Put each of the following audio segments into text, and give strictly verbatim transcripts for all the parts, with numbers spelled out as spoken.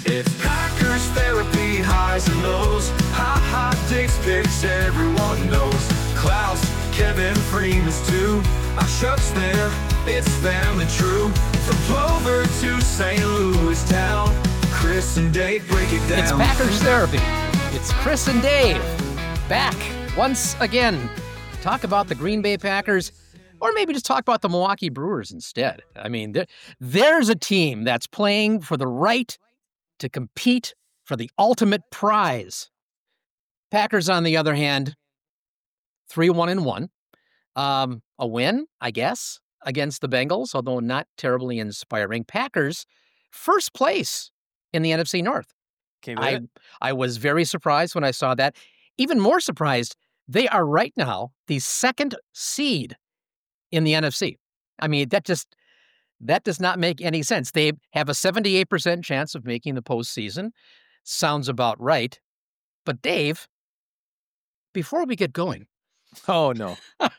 It's Packers therapy, highs and lows. Ha ha, Dave's picks, everyone knows. Klaus, Kevin Freeman's too. I shucks there, it's family true. From Plover to Saint Louis town, Chris and Dave break it down. It's Packers therapy. It's Chris and Dave back once again. Talk about the Green Bay Packers, or maybe just talk about the Milwaukee Brewers instead. I mean, there, there's a team that's playing for the right to compete for the ultimate prize. Packers, on the other hand, three one and one. Um, a win, I guess, against the Bengals, although not terribly inspiring. Packers, first place in the N F C North. I, I was very surprised when I saw that. Even more surprised, they are right now the second seed in the N F C. I mean, that just, that does not make any sense. They have a seventy-eight percent chance of making the postseason. Sounds about right. But Dave, before we get going. Oh, no.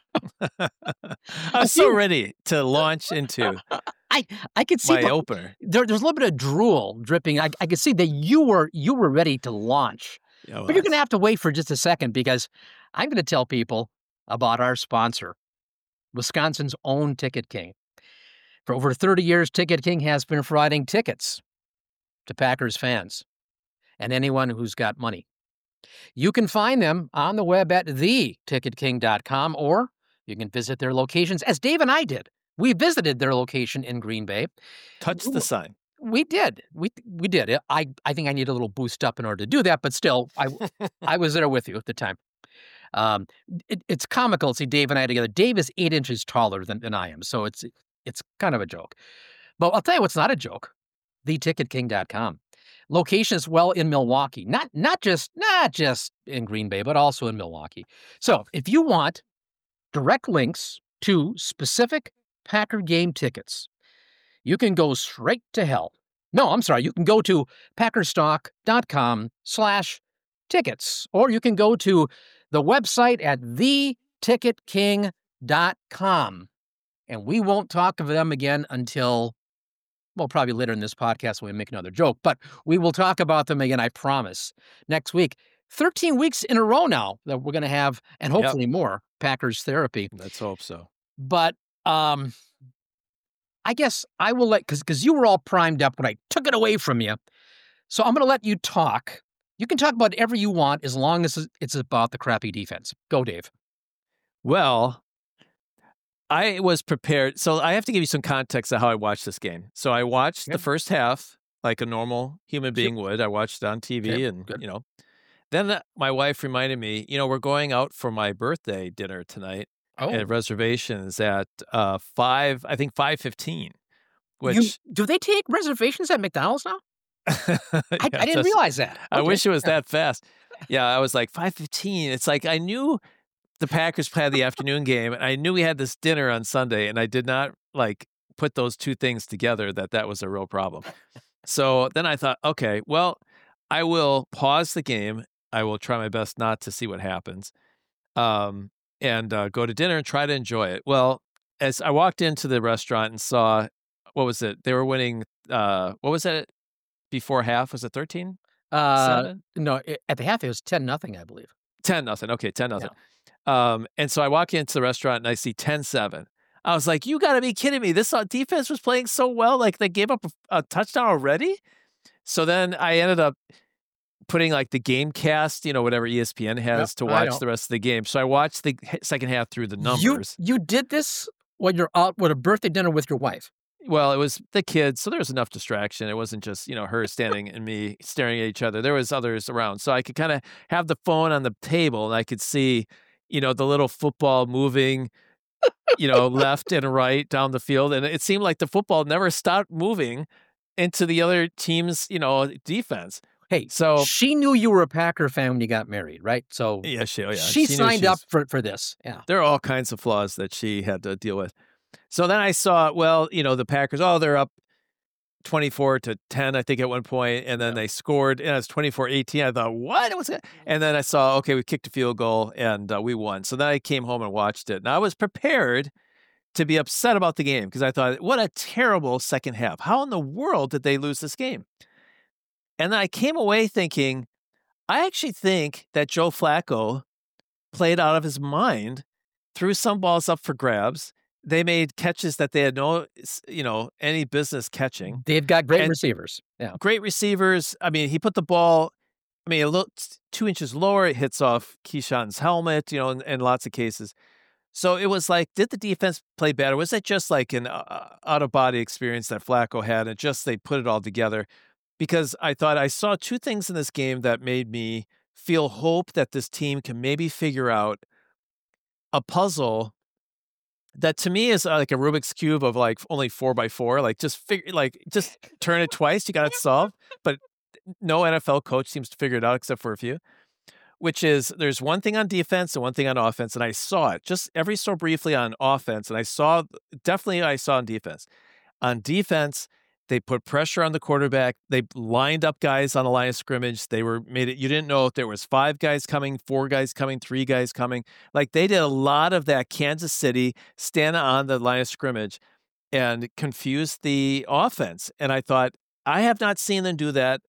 I'm so ready to launch into I I could see my the, opener. There, there's a little bit of drool dripping. I, I could see that you were you were ready to launch. Yeah, well, but you're going to have to wait for just a second because I'm going to tell people about our sponsor, Wisconsin's own Ticket King. For over thirty years, Ticket King has been providing tickets to Packers fans and anyone who's got money. You can find them on the web at the ticket king dot com, or you can visit their locations, as Dave and I did. We visited their location in Green Bay. Touch the sign. We did. We we did. I, I think I need a little boost up in order to do that, but still, I I was there with you at the time. Um, it, it's comical to see Dave and I together. Dave is eight inches taller than, than I am, so it's it's kind of a joke. But I'll tell you what's not a joke. the ticket king dot com. Location as well in Milwaukee. Not not just not just in Green Bay, but also in Milwaukee. So if you want direct links to specific Packer game tickets, you can go straight to hell. No, I'm sorry. You can go to packerstock.com slash tickets, or you can go to the website at the ticket king dot com. And we won't talk of them again until, well, probably later in this podcast when we make another joke, but we will talk about them again, I promise, next week. thirteen weeks in a row now that we're going to have, and hopefully yep. more, Packers therapy. Let's hope so. But um, I guess I will let, because because you were all primed up when I took it away from you. So I'm going to let you talk. You can talk about whatever you want as long as it's about the crappy defense. Go, Dave. Well, I was prepared. So I have to give you some context of how I watched this game. So I watched yep. the first half like a normal human being would. I watched it on T V okay. and, Good. you know. Then my wife reminded me, you know, we're going out for my birthday dinner tonight. Oh. At reservations at uh, five, I think five fifteen. Which you, do they take reservations at McDonald's now? yeah, I, I didn't realize that. Okay. I wish it was that fast. Yeah, I was like five fifteen. It's like I knew the Packers played the afternoon game, and I knew we had this dinner on Sunday, and I did not like put those two things together that that was a real problem. So then I thought, okay, well, I will pause the game. I will try my best not to see what happens. Um. And uh, go to dinner and try to enjoy it. Well, as I walked into the restaurant and saw, what was it? They were winning, uh, what was it before half? Was it thirteen? Uh, no, at the half it was ten nothing, I believe. ten nothing. Okay, ten nothing. Yeah. Um, and so I walk into the restaurant and I see ten seven. I was like, you got to be kidding me. This defense was playing so well. Like they gave up a, a touchdown already? So then I ended up putting like the game cast, you know, whatever E S P N has yep, to watch the rest of the game. So I watched the second half through the numbers. You, you did this when you're out with a birthday dinner with your wife? Well, it was the kids, so there was enough distraction. It wasn't just, you know, her standing and me staring at each other. There was others around. So I could kind of have the phone on the table and I could see, you know, the little football moving, you know, left and right down the field. And it seemed like the football never stopped moving into the other team's, you know, defense. Hey, so she knew you were a Packer fan when you got married, right? So yeah, she, oh yeah. she, she signed up for, for this. Yeah, there are all kinds of flaws that she had to deal with. So then I saw, well, you know, the Packers, oh, they're up twenty-four to ten, I think, at one point, and then yeah. they scored, and it was twenty-four eighteen. I thought, what? What's that? And then I saw, okay, we kicked a field goal, and uh, we won. So then I came home and watched it. And I was prepared to be upset about the game because I thought, what a terrible second half. How in the world did they lose this game? And then I came away thinking, I actually think that Joe Flacco played out of his mind, threw some balls up for grabs. They made catches that they had no, you know, any business catching. They've got great And receivers. Yeah. Great receivers. I mean, he put the ball, I mean, a little two inches lower. It hits off Keyshawn's helmet, you know, in, in lots of cases. So it was like, did the defense play better? Was it just like an uh, out-of-body experience that Flacco had, and just they put it all together? Because I thought I saw two things in this game that made me feel hope that this team can maybe figure out a puzzle that to me is like a Rubik's Cube of like only four by four. Like just figure, like just turn it twice, you got it solved. But no N F L coach seems to figure it out except for a few. Which is there's one thing on defense and one thing on offense, and I saw it just every so briefly on offense, and I saw definitely I saw on defense. On defense, they put pressure on the quarterback. They lined up guys on the line of scrimmage. They were made it. You didn't know if there was five guys coming, four guys coming, three guys coming. Like they did a lot of that Kansas City stand on the line of scrimmage and confuse the offense. And I thought, I have not seen them do that.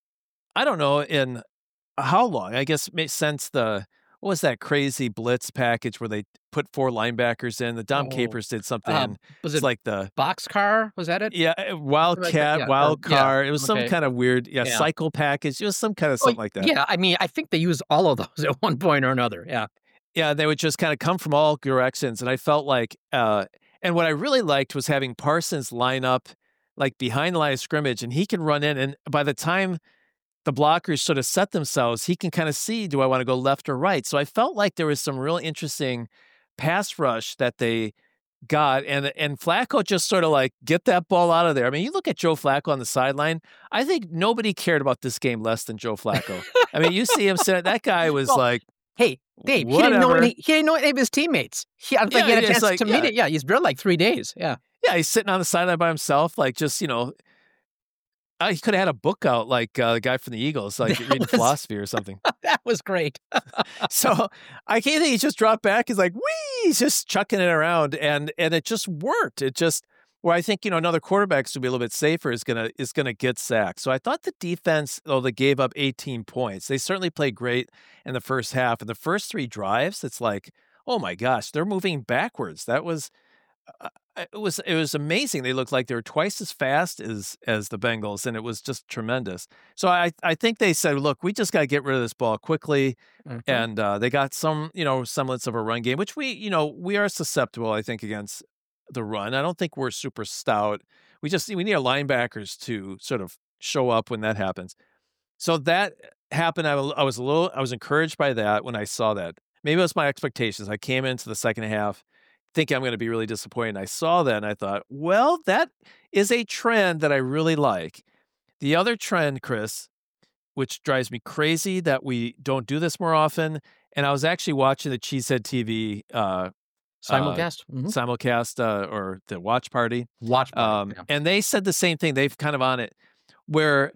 I don't know in how long. I guess since the what was that crazy blitz package where they put four linebackers in? The Dom Oh, Capers did something. um, was it's it like the Boxcar? Was that it? yeah Wildcat, yeah, or- Wild yeah, Car. It was some okay. kind of weird yeah, Yeah. cycle package. It was some kind of Oh, something like that. Yeah, I mean, I think they used all of those at one point or another. Yeah. Yeah, they would just kind of come from all directions, and I felt like, uh, and what I really liked was having Parsons line up like behind the line of scrimmage, and he can run in, and by the time the blockers sort of set themselves, he can kind of see, do I want to go left or right? So I felt like there was some real interesting pass rush that they got, and and Flacco just sort of like, get that ball out of there. I mean, you look at Joe Flacco on the sideline, I think nobody cared about this game less than Joe Flacco. I mean, you see him sitting, that guy was Well, like, Hey, Dave, he didn't know whatever. any. He didn't know any of his teammates. He, I don't think Yeah, he had a it's chance like, to meet yeah. it. Yeah, he's been like three days. Yeah. Yeah, he's sitting on the sideline by himself, like just, you know, uh, he could have had a book out like uh, the guy from the Eagles, like That reading was- philosophy or something. That was great. So I can't think he just dropped back. He's like, wee, he's just chucking it around. And and it just worked. It just, where I think, you know, another quarterback to be a little bit safer is going to is gonna get sacked. So I thought the defense, though they gave up eighteen points, they certainly played great in the first half. And the first three drives, it's like, oh my gosh, they're moving backwards. That was, uh, it was it was amazing. They looked like they were twice as fast as as the Bengals, and it was just tremendous. So I I think they said, look, we just got to get rid of this ball quickly, Mhm. and uh, they got some, you know, semblance of a run game, which we, you know, we are susceptible, I think, against the run. I don't think we're super stout. We just we need our linebackers to sort of show up when that happens. So that happened. I, wa- I was a little I was encouraged by that when I saw that. Maybe it was my expectations. I came into the second half thinking I'm going to be really disappointed. And I saw that and I thought, well, that is a trend that I really like. The other trend, Chris, which drives me crazy that we don't do this more often. And I was actually watching the Cheesehead T V uh, Simulcast. Mhm. simulcast uh, or the watch party. Watch. Um, yeah. And they said the same thing. They've kind of on it where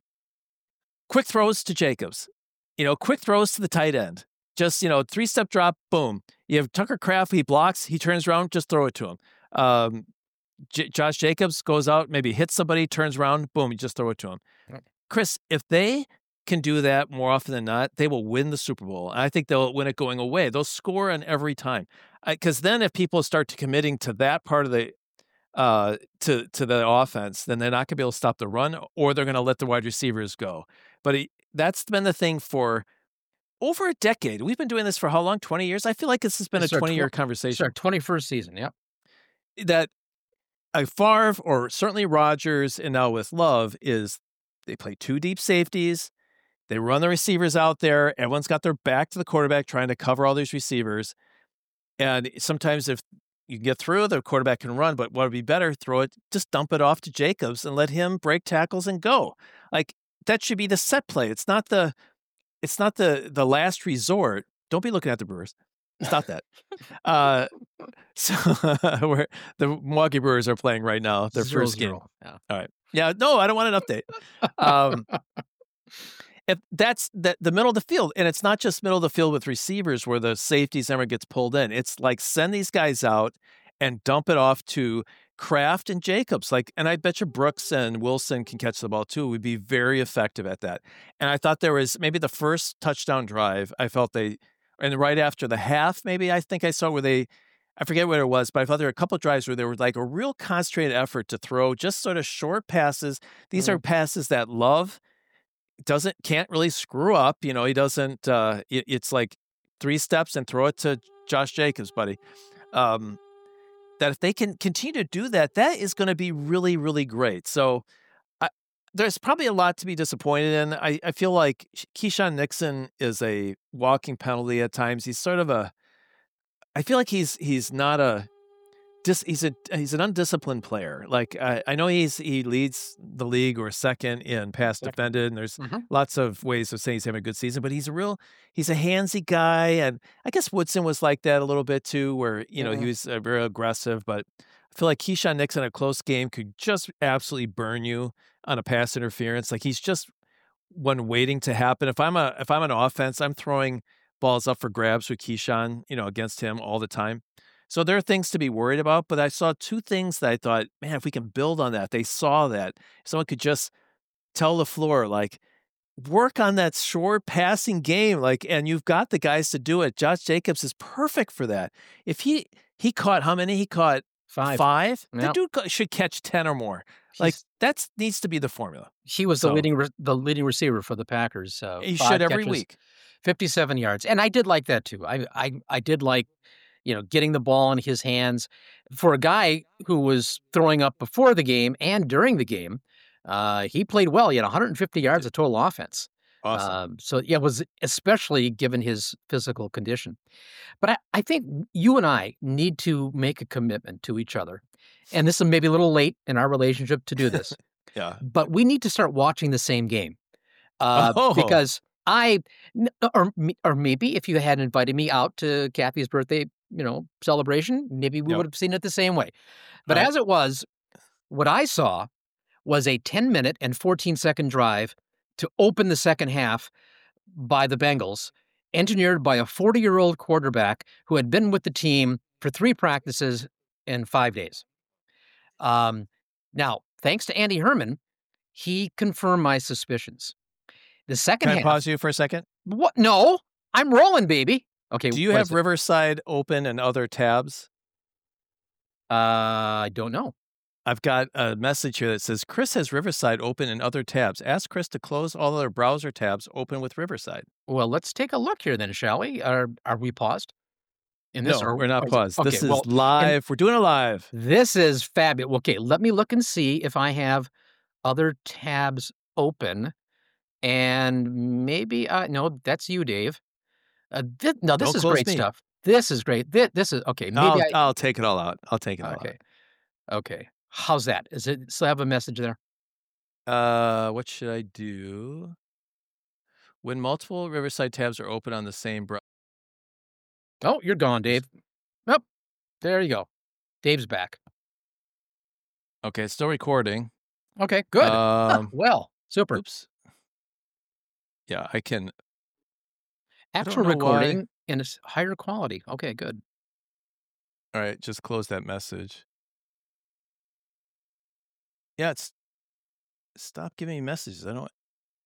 quick throws to Jacobs, you know, quick throws to the tight end. Just, you know, three step drop, boom. You have Tucker Kraft, he blocks, he turns around, just throw it to him. Um, J- Josh Jacobs goes out, maybe hits somebody, turns around, boom, you just throw it to him. Right. Chris, if they can do that more often than not, they will win the Super Bowl. And I think they'll win it going away. They'll score on every time. Because then if people start to committing to that part of the uh, to to the offense, then they're not going to be able to stop the run, or they're going to let the wide receivers go. But it, that's been the thing for over a decade. We've been doing this for how long? twenty years? I feel like this has been It's a our twenty-year tw- It's conversation. our twenty-first season. Yep. That a Favre or certainly Rodgers and now with Love is they play two deep safeties. They run the receivers out there. Everyone's got their back to the quarterback trying to cover all these receivers. And sometimes if you can get through, the quarterback can run, but what would be better, throw it, just dump it off to Jacobs and let him break tackles and go. Like that should be the set play. It's not the it's not the the last resort. Don't be looking at the Brewers. Stop that. uh, so where the Milwaukee Brewers are playing right now, their Zero, first game. zero. Yeah. All right. Yeah, no, I don't want an update. Um, if that's the, the middle of the field, and it's not just middle of the field with receivers where the safeties never gets pulled in. It's like send these guys out and dump it off to Kraft and Jacobs. Like, and I bet you Brooks and Wilson can catch the ball too. Would be very effective at that. And I thought there was maybe the first touchdown drive, I felt they, and right after the half, maybe I think I saw where they, I forget what it was, but I thought there were a couple of drives where there were like a real concentrated effort to throw just sort of short passes. These mm-hmm. are passes that Love doesn't, can't really screw up. You know, he doesn't, uh, it, it's like three steps and throw it to Josh Jacobs, buddy. Um, that if they can continue to do that, that is going to be really, really great. So I, there's probably a lot to be disappointed in. I, I feel like Keyshawn Nixon is a walking penalty at times. He's sort of a, I feel like he's he's not a, dis, he's a he's an undisciplined player. Like I, I know he's he leads the league or second in pass defended, and there's mm-hmm. lots of ways of saying he's having a good season. But he's a real he's a handsy guy, and I guess Woodson was like that a little bit too, where you know mm-hmm. he was uh, very aggressive. But I feel like Keyshawn Nixon in a close game could just absolutely burn you on a pass interference. Like he's just one waiting to happen. If I'm a if I'm an offense, I'm throwing balls up for grabs with Keyshawn, you know, against him all the time. So there are things to be worried about, but I saw two things that I thought, man, if we can build on that, they saw that. Someone could just tell LaFleur, like, work on that short passing game, like, and you've got the guys to do it. Josh Jacobs is perfect for that. If he, he caught, how many? He caught five. Five? Yep. The dude should catch ten or more. Like, that needs to be the formula. He was so, the leading, re- the leading receiver for the Packers. Uh, he should every catches. week. fifty-seven yards. And I did like that too. I, I I did like, you know, getting the ball in his hands. For a guy who was throwing up before the game and during the game, uh, he played well. He had one hundred fifty yards of total offense. Awesome. Um, so yeah, it was especially given his physical condition. But I, I think you and I need to make a commitment to each other. And this is maybe a little late in our relationship to do this. Yeah. But we need to start watching the same game. Uh, oh. Because I, or or maybe if you had invited me out to Kathy's birthday, you know, celebration, maybe we yep. would have seen it the same way. But right. as it was, what I saw was a ten minute and fourteen second drive to open the second half by the Bengals, engineered by a forty-year-old quarterback who had been with the team for three practices in five days. Um, now, thanks to Andy Herman, he confirmed my suspicions. The second Can I half, pause you for a second? What? No, I'm rolling, baby. Okay. Do you have Riverside open and other tabs? Uh, I don't know. I've got a message here that says, Chris has Riverside open in other tabs. Ask Chris to close all other browser tabs open with Riverside. Well, let's take a look here then, shall we? Are are we paused? In this, no, or, we're not or, paused. Okay, this is well, live. We're doing it live. This is fabulous. Okay, let me look and see if I have other tabs open. And maybe, uh, no, that's you, Dave. Uh, th- no, this Don't is close great me. stuff. This is great. This, this is, okay. Maybe I'll, I, I'll take it all out. I'll take it all okay. out. Okay. How's that? Is it still have a message there? Uh, what should I do? When multiple Riverside tabs are open on the same browser. Oh, you're gone, Dave. Oh, there you go. Dave's back. Okay, it's still recording. Okay, good. Um, well, super. Oops. Yeah, I can. Actual recording why. in a higher quality. Okay, good. All right, just close that message. Yeah, it's stop giving me messages. I don't.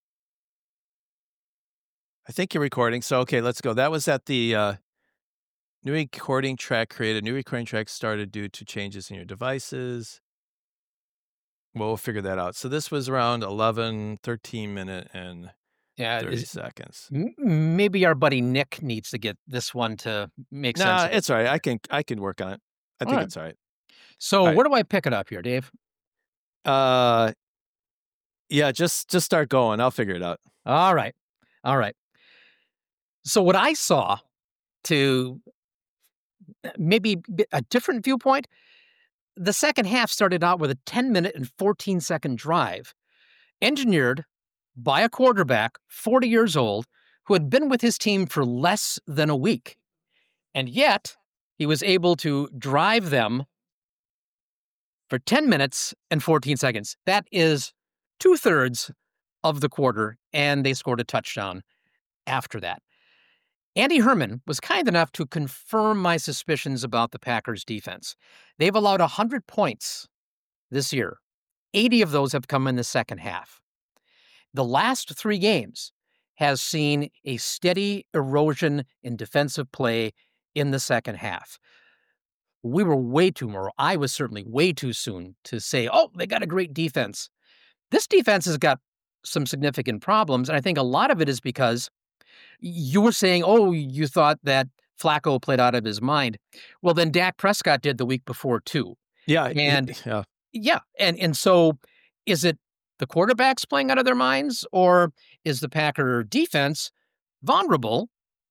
I think you're recording. So okay, let's go. That was at the uh, new recording track created. New recording track started due to changes in your devices. Well, we'll figure that out. So this was around eleven, thirteen minute and yeah, thirty is, seconds. M- maybe our buddy Nick needs to get this one to make nah, sense. No, it's all right. I can I can work on it. I all think right. it's all right. So all right. where do I pick it up here, Dave? Uh, yeah, just just start going. I'll figure it out. All right, all right. So what I saw, to maybe a different viewpoint, the second half started out with a ten minute and fourteen second drive, engineered by a quarterback, forty years old, who had been with his team for less than a week. And yet, he was able to drive them for ten minutes and fourteen seconds. That is two-thirds of the quarter, and they scored a touchdown after that. Andy Herman was kind enough to confirm my suspicions about the Packers defense. They've allowed one hundred points this year. eighty of those have come in the second half. The last three games has seen a steady erosion in defensive play in the second half. We were way too, or I was certainly way too soon to say, oh, they got a great defense. This defense has got some significant problems, and I think a lot of it is because you were saying, oh, you thought that Flacco played out of his mind. Well, then Dak Prescott did the week before, too. Yeah. And yeah. yeah, and, and so is it the quarterbacks playing out of their minds, or is the Packer defense vulnerable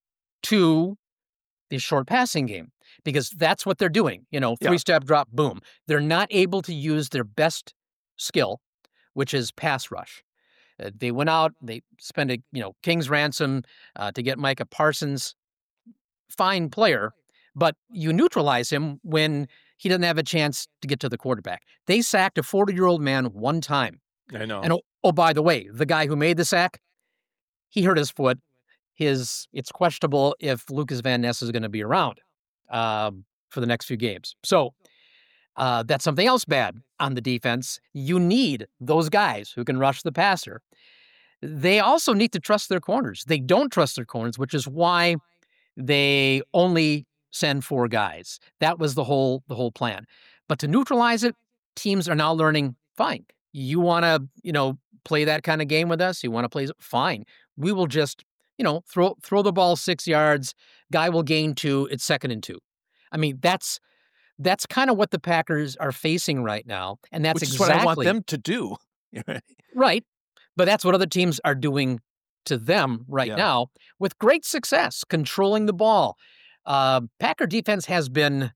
to the short passing game? Because that's what they're doing. You know, three-step drop, boom. They're not able to use their best skill, which is pass rush. Uh, they went out, they spent a, you know, king's ransom uh, to get Micah Parsons. Fine player, but you neutralize him when he doesn't have a chance to get to the quarterback. They sacked a forty-year-old man one time. I know. And oh, oh, by the way, the guy who made the sack, he hurt his foot. His It's questionable if Lucas Van Ness is going to be around um, for the next few games. So uh, that's something else bad on the defense. You need those guys who can rush the passer. They also need to trust their corners. They don't trust their corners, which is why they only send four guys. That was the whole the whole plan. But to neutralize it, teams are now learning, fine. You want to, you know, play that kind of game with us? You want to play? Fine. We will just, you know, throw throw the ball six yards. Guy will gain two. It's second and two. I mean, that's that's kind of what the Packers are facing right now, and that's Which is exactly what I want them to do. right. But that's what other teams are doing to them right Yeah. now with great success, controlling the ball. Uh, Packer defense has been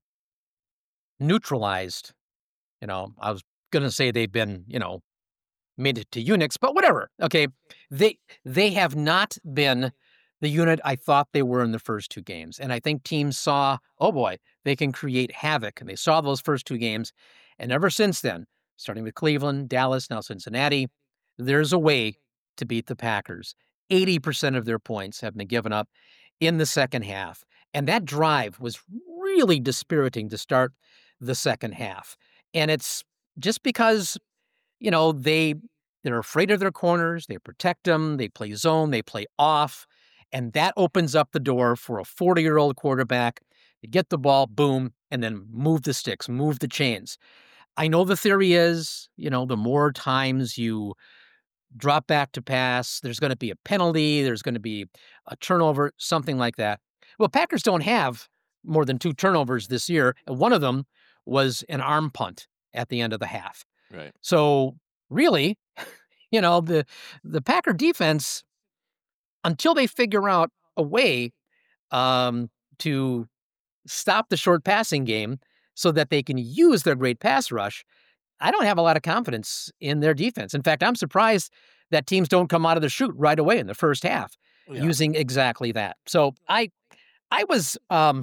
neutralized. You know, I was going to say they've been, you know, made it to Unix, but whatever. Okay. They, they have not been the unit I thought they were in the first two games. And I think teams saw, oh boy, they can create havoc. And they saw those first two games. And ever since then, starting with Cleveland, Dallas, now Cincinnati, there's a way to beat the Packers. eighty percent of their points have been given up in the second half. And that drive was really dispiriting to start the second half. And it's just because, you know, they, they're afraid of their corners. They protect them. They play zone. They play off. And that opens up the door for a forty-year-old quarterback to get the ball, boom, and then move the sticks, move the chains. I know the theory is, you know, the more times you drop back to pass, there's going to be a penalty, there's going to be a turnover, something like that. Well, Packers don't have more than two turnovers this year, and one of them was an arm punt at the end of the half. Right. So really, you know, the the Packer defense, until they figure out a way um, to stop the short passing game so that they can use their great pass rush, I don't have a lot of confidence in their defense. In fact, I'm surprised that teams don't come out of the chute right away in the first half Yeah. using exactly that. So I I was um,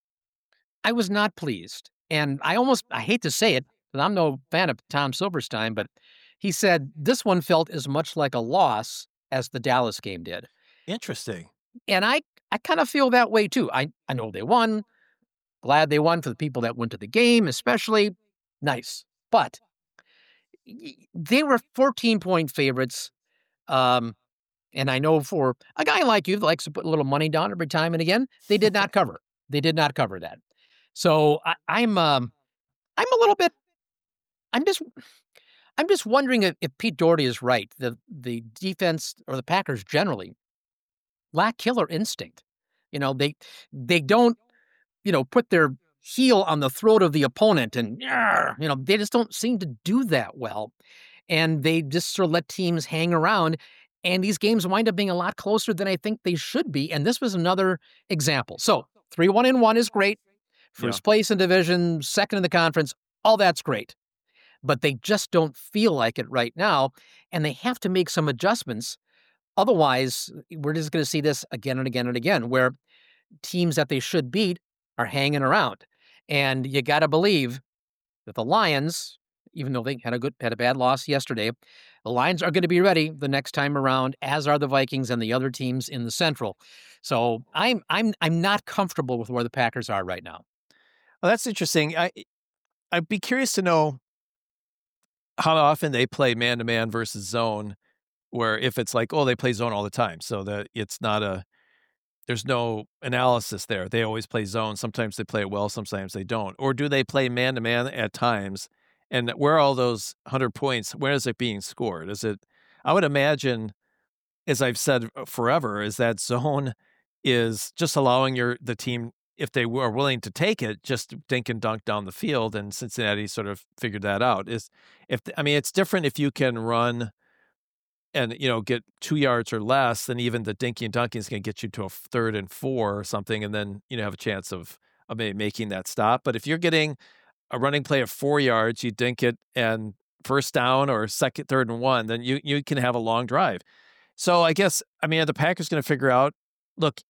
I was not pleased. And I almost, I hate to say it, and I'm no fan of Tom Silverstein, but he said this one felt as much like a loss as the Dallas game did. Interesting. And I, I kind of feel that way too. I, I know they won. Glad they won for the people that went to the game, especially. Nice. But y- they were fourteen-point favorites. Um, and I know for a guy like you that likes to put a little money down every time and again, they did not cover. They did not cover that. So I, I'm um, I'm a little bit. I'm just I'm just wondering if, if Pete Doherty is right. The the defense or the Packers generally lack killer instinct. You know, they they don't, you know, put their heel on the throat of the opponent and, "Yarr," you know, they just don't seem to do that well. And they just sort of let teams hang around. And these games wind up being a lot closer than I think they should be. And this was another example. So three one and one is great. First place in division, second in the conference, all that's great. But they just don't feel like it right now. And they have to make some adjustments. Otherwise, we're just going to see this again and again and again, where teams that they should beat are hanging around. And you got to believe that the Lions, even though they had a good, had a bad loss yesterday, The Lions are going to be ready the next time around, as are the Vikings and the other teams in the Central. So I'm I'm I'm not comfortable with where the Packers are right now. Well, that's interesting. I I'd be curious to know how often they play man to man versus zone, where if it's like, oh, they play zone all the time, so that it's not a there's no analysis there. They always play zone. Sometimes they play it well, sometimes they don't. Or do they play man to man at times? And where are all those one hundred points? Where is it being scored? Is it, I would imagine, as I've said forever, is that zone is just allowing your the team, if they were willing to take it, just dink and dunk down the field. And Cincinnati sort of figured that out. Is if I mean, it's different if you can run and, you know, get two yards or less, then even the dinky and dunking is going to get you to a third and four or something, and then, you know, have a chance of, of maybe making that stop. But if you're getting a running play of four yards, you dink it and first down or second, third and one, then you, you can have a long drive. So I guess, I mean, the Packers going to figure out, look,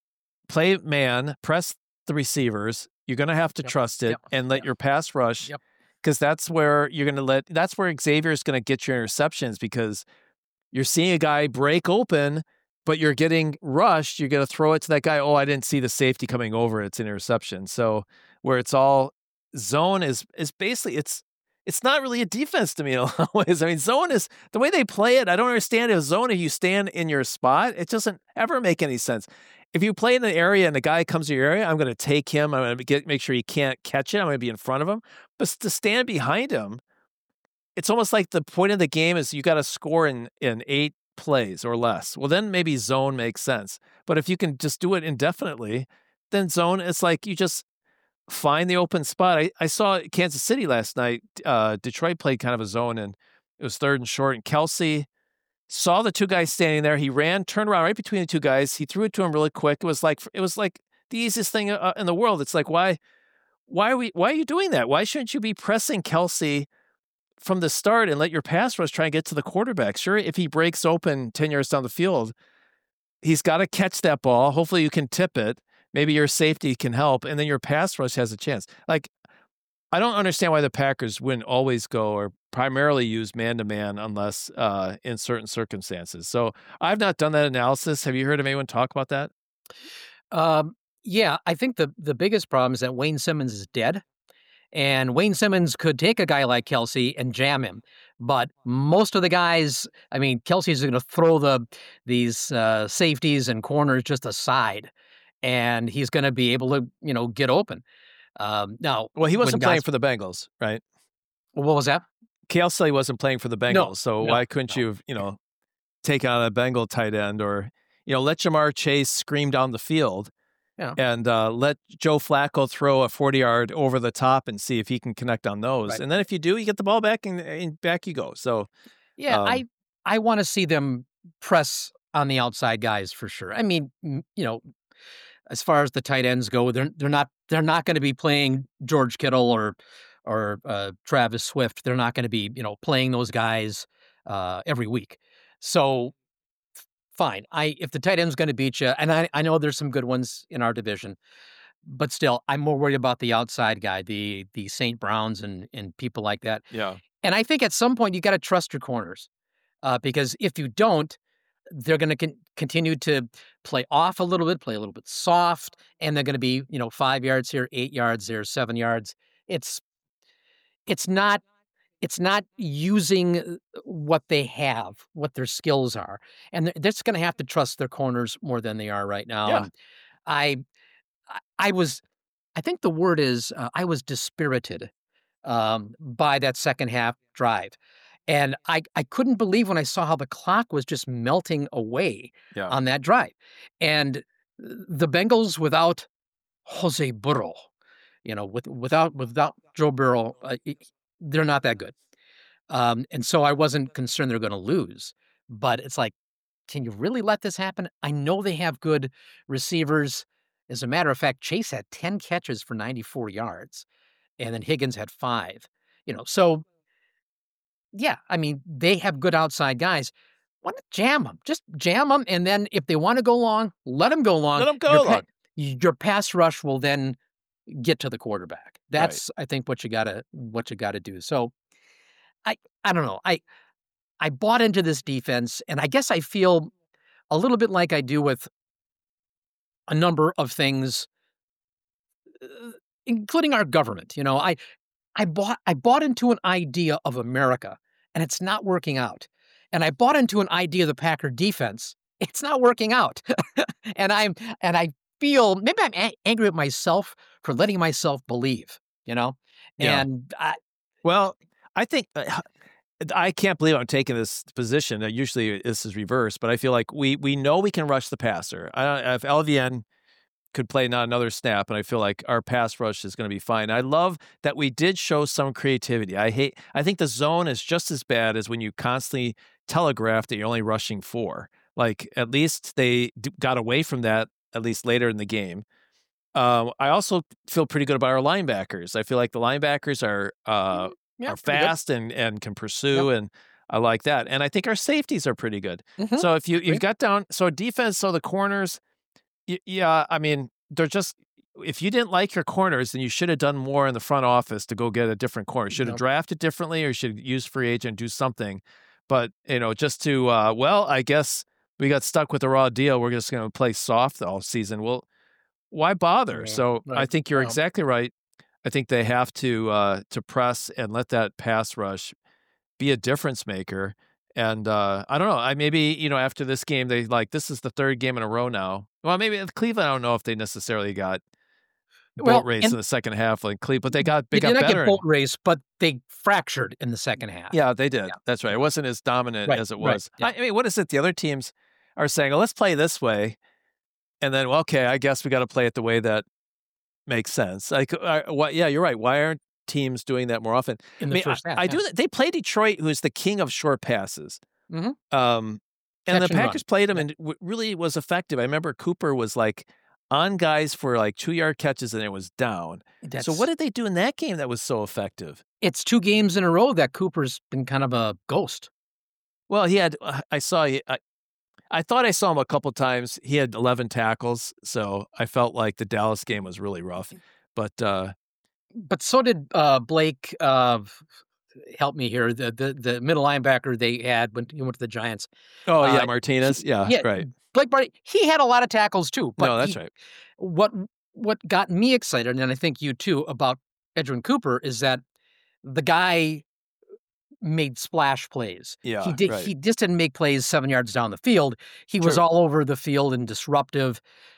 play man, press the receivers. You're going to have to Yep. trust it Yep. and let Yep. your pass rush, Yep. because that's where you're going to let, that's where Xavier is going to get your interceptions, because you're seeing a guy break open, but you're getting rushed. You're going to throw it to that guy. Oh, I didn't see the safety coming over. It's an interception. So where it's all zone is is basically it's it's not really a defense to me in a lot of ways. I mean, zone is the way they play it. I don't understand if zone if you stand in your spot. It doesn't ever make any sense. If you play in an area and the guy comes to your area, I'm going to take him. I'm going to get make sure he can't catch it. I'm going to be in front of him. But to stand behind him, it's almost like the point of the game is you got to score in, in eight plays or less. Well, then maybe zone makes sense. But if you can just do it indefinitely, then zone, it's like you just find the open spot. I, I saw Kansas City last night. Uh, Detroit played kind of a zone, and it was third and short. And Kelsey saw the two guys standing there. He ran, turned around right between the two guys. He threw it to him really quick. It was like it was like the easiest thing uh, in the world. It's like, why, why are we? Why are you doing that? Why shouldn't you be pressing Kelsey from the start and let your pass rush try and get to the quarterback? Sure, if he breaks open ten yards down the field, he's got to catch that ball. Hopefully you can tip it. Maybe your safety can help, and then your pass rush has a chance. Like, I don't understand why the Packers wouldn't always go or primarily use man-to-man unless uh, in certain circumstances. So I've not done that analysis. Have you heard of anyone talk about that? Um, yeah, I think the the biggest problem is that Wayne Simmons is dead. And Wayne Simmons could take a guy like Kelsey and jam him. But most of the guys, I mean, Kelsey's going to throw the these uh, safeties and corners just aside, and he's going to be able to, you know, get open. Um, now, Well, he wasn't when playing guys- for the Bengals, right? What was that? Kelsey wasn't playing for the Bengals, No, so no, why couldn't no. you, you know, take on a Bengal tight end, or, you know, let Jamar Chase scream down the field, Yeah. and uh, let Joe Flacco throw a forty-yard over the top and see if he can connect on those. Right. And then if you do, you get the ball back, and, and back you go. So Yeah, Um, I I want to see them press on the outside guys for sure. I mean, m- you know, as far as the tight ends go, they're they're not they're not going to be playing George Kittle or or uh, Travis Swift. They're not going to be, you know, playing those guys uh, every week. So f- fine. I if the tight end's going to beat you, and I I know there's some good ones in our division, but still, I'm more worried about the outside guy, the the Saint Browns and and people like that. yeah, And I think at some point you got to trust your corners, uh, because if you don't, they're going to con- continue to play off a little bit, play a little bit soft, and they're going to be, you know, five yards here, eight yards there, seven yards. It's it's not it's not using uh, what they have, what their skills are, and they're, they're just going to have to trust their corners more than they are right now. Yeah. And I I- I was I think the word is uh, I was dispirited um, by that second half drive. And I, I couldn't believe when I saw how the clock was just melting away Yeah. on that drive. And the Bengals without Jose Burrow, you know, with, without without Joe Burrow, uh, it- they're not that good. Um, and so I wasn't concerned they're going to lose. But it's like, can you really let this happen? I know they have good receivers. As a matter of fact, Chase had ten catches for ninety-four yards, and then Higgins had five. You know, so yeah, I mean, they have good outside guys. Why not jam them? Just jam them, and then if they want to go long, let them go long. Let 'em go Your pa- long. Your pass rush will then get to the quarterback. That's, I think, what you gotta what you gotta do. So, I I don't know. I I bought into this defense, and I guess I feel a little bit like I do with a number of things, uh, including our government. You know, I I bought I bought into an idea of America, and it's not working out. And I bought into an idea of the Packer defense. It's not working out. and I'm and I feel maybe I'm a- angry at myself for letting myself believe. You know, Yeah. and I, Well, I think uh, I can't believe I'm taking this position. Uh, usually this is reversed, but I feel like we we know we can rush the passer. I don't, if L V N could play not another snap, and I feel like our pass rush is going to be fine. I love that we did show some creativity. I hate. I think the zone is just as bad as when you constantly telegraph that you're only rushing four. Like at least they d- got away from that at least later in the game. Um, I also feel pretty good about our linebackers. I feel like the linebackers are uh, yeah, are pretty good. fast and and can pursue, and I like that. And I think our safeties are pretty good. Mhm. So if you Agree. you've got down so defense, so the corners, y- yeah, I mean they're just. If you didn't like your corners, then you should have done more in the front office to go get a different corner. Should have Yep. drafted differently, or you should use free agent, do something. But you know, just to uh, well, I guess we got stuck with a raw deal. We're just going to play soft all season. Well, why bother? Yeah, So I right. think you're Um, exactly right. I think they have to uh, to press and let that pass rush be a difference maker. And uh, I don't know. I maybe you know after this game they like this is the third game in a row now. Well, maybe at Cleveland. I don't know if they necessarily got boat Well, race and in the second half like Cleveland, but they got they, they got did not better. get boat race, but they fractured in the second half. Yeah, they did. Yeah. That's right. It wasn't as dominant Right, as it right, was. yeah. I, I mean, what is it? The other teams are saying, "Oh, let's play this way," and then, well, okay, I guess we got to play it the way that makes sense. Like, uh, what? Yeah, you're right. Why aren't teams doing that more often? in I the mean, first I, half. I yeah. do. They play Detroit, who's the king of short passes. Mhm. Um, and Catch the and run. Packers played him Yeah. and w- really was effective. I remember Cooper was like on guys for like two yard catches and it was down. That's, So what did they do in that game that was so effective? It's two games in a row that Cooper's been kind of a ghost. Well, he had. uh, I saw. I, I thought I saw him a couple times. He had eleven tackles, so I felt like the Dallas game was really rough. But uh, But so did uh, Blake. Uh, help me here. The, the the middle linebacker they had when he went to the Giants. oh yeah, Uh, Martinez. he- yeah, yeah, right. Blake Barty. He had a lot of tackles too. But No, that's he- right. What what got me excited, and I think you too, about Edwin Cooper is that the guy made splash plays. Yeah, he did. right. He just didn't make plays seven yards down the field. He was True. all over the field and disruptive.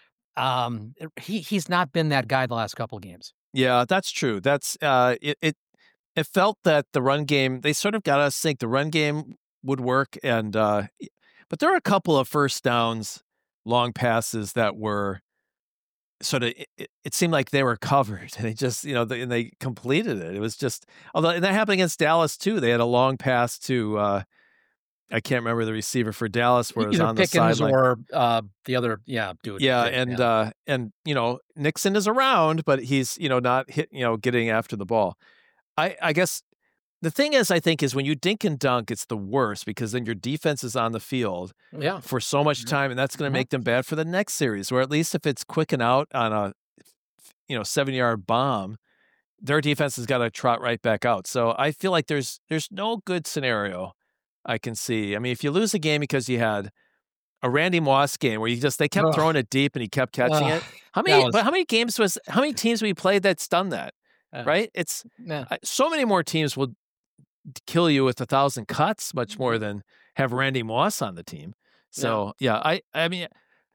Um, he he's not been that guy the last couple of games. Yeah, that's true. That's uh, it, it. It felt that the run game. They sort of got us think the run game would work, and uh, but there were a couple of first downs, long passes that were sort of. It, it seemed like they were covered, and they just you know they, and they completed it. It was just although and that happened against Dallas too. They had a long pass to. Uh, I can't remember the receiver for Dallas where it was Either on the Pickens sideline. or uh, the other, yeah, dude. Yeah, Pick- and yeah. uh and you know, Nixon is around, but he's, you know, not hit, you know, getting after the ball. I I guess the thing is I think is when you dink and dunk, it's the worst because then your defense is on the field yeah, for so much time and that's going to Mhm. make them bad for the next series. Or at least if it's quick and out on a you know, seven-yard bomb, their defense has got to trot right back out. So I feel like there's there's no good scenario I can see. I mean, if you lose a game because you had a Randy Moss game where you just they kept Ugh. throwing it deep and he kept catching Ugh, it. How that many? was- But how many games was? How many teams we played that's done that? Uh, Right? It's yeah. I- so many more teams will kill you with a thousand cuts, much more than have Randy Moss on the team. So yeah, I I mean,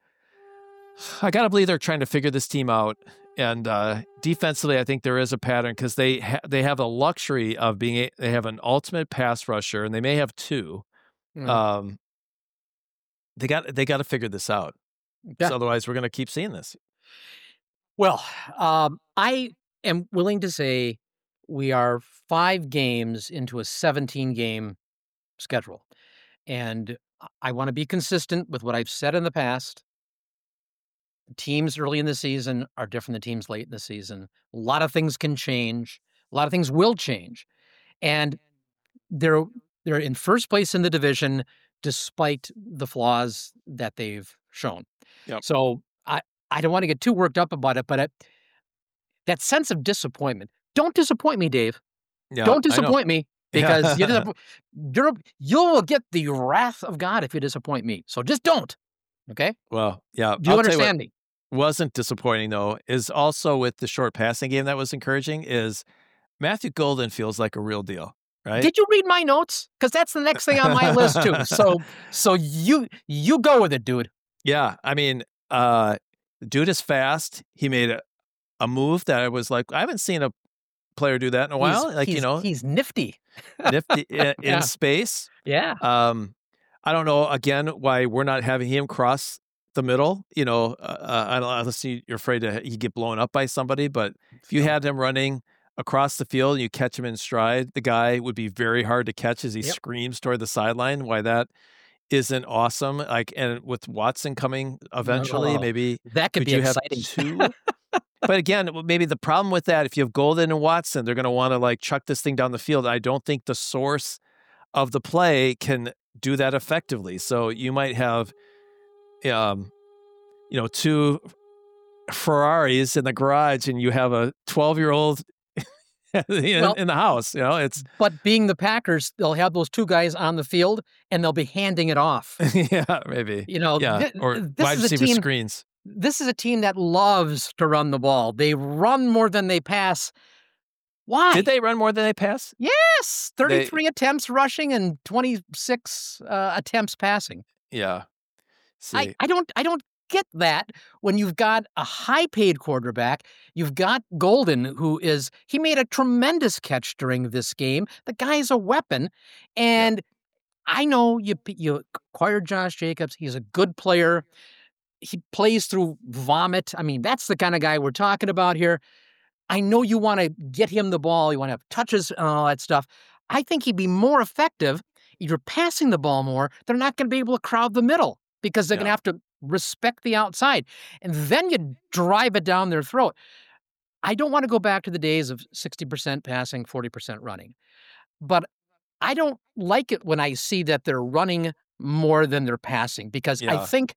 I gotta believe they're trying to figure this team out. And uh, defensively, I think there is a pattern because they ha- they have the luxury of being a- they have an ultimate pass rusher, and they may have two. Mm. Um, they got they got to figure this out. Yeah. So otherwise, we're going to keep seeing this. Well, um, I am willing to say we are five games into a seventeen game schedule. And I- I want to be consistent with what I've said in the past. Teams early in the season are different than teams late in the season. A lot of things can change. A lot of things will change. And they're they're in first place in the division despite the flaws that they've shown. Yep. So I, I don't want to get too worked up about it, but it, that sense of disappointment. Don't disappoint me, Dave. Yeah, don't I know. disappoint me. because you Yeah. disappoint, you're, you'll get the wrath of God if you disappoint me. So just don't. Okay. Well, yeah. Do you I'll tell understand me? what wasn't disappointing though is also with the short passing game that was encouraging is Matthew Golden feels like a real deal, right? Did you read my notes? Because that's the next thing on my list too. So, so you you go with it, dude. Yeah, I mean, uh, dude is fast. He made a, a move that I was like, I haven't seen a player do that in a while. He's, like he's, you know, he's nifty. nifty in, Yeah. in space. Yeah. Um, I don't know again why we're not having him cross the middle. You know, uh, I don't unless you're afraid to he get blown up by somebody. But if you had him running across the field and you catch him in stride, the guy would be very hard to catch as he Yep. screams toward the sideline. Why that isn't awesome? Like, and with Watson coming eventually, Oh, maybe that could could be you exciting. have two? But again, maybe the problem with that, if you have Golden and Watson, they're going to want to like chuck this thing down the field. I don't think the source of the play can do that effectively. So you might have, um, you know, two Ferraris in the garage, and you have a twelve-year-old in, Well- in the house. You know, it's But being the Packers, they'll have those two guys on the field and they'll be handing it off. yeah, maybe You know, yeah, thi- or this wide is a receiver team. screens. This is a team that loves to run the ball. They run more than they pass. Why? Did they run more than they pass? Yes, thirty-three attempts rushing and twenty-six uh, attempts passing. Yeah. See, I, I don't I don't get that when you've got a high-paid quarterback. You've got Golden, who is he made a tremendous catch during this game. The guy's a weapon, and I know you you acquired Josh Jacobs. He's a good player. He plays through vomit. I mean, that's the kind of guy we're talking about here. I know you want to get him the ball. You want to have touches and all that stuff. I think he'd be more effective if you're passing the ball more. They're not going to be able to crowd the middle because they're going to Yeah. have to respect the outside. And then you drive it down their throat. I don't want to go back to the days of sixty percent passing, forty percent running. But I don't like it when I see that they're running more than they're passing because I Yeah. think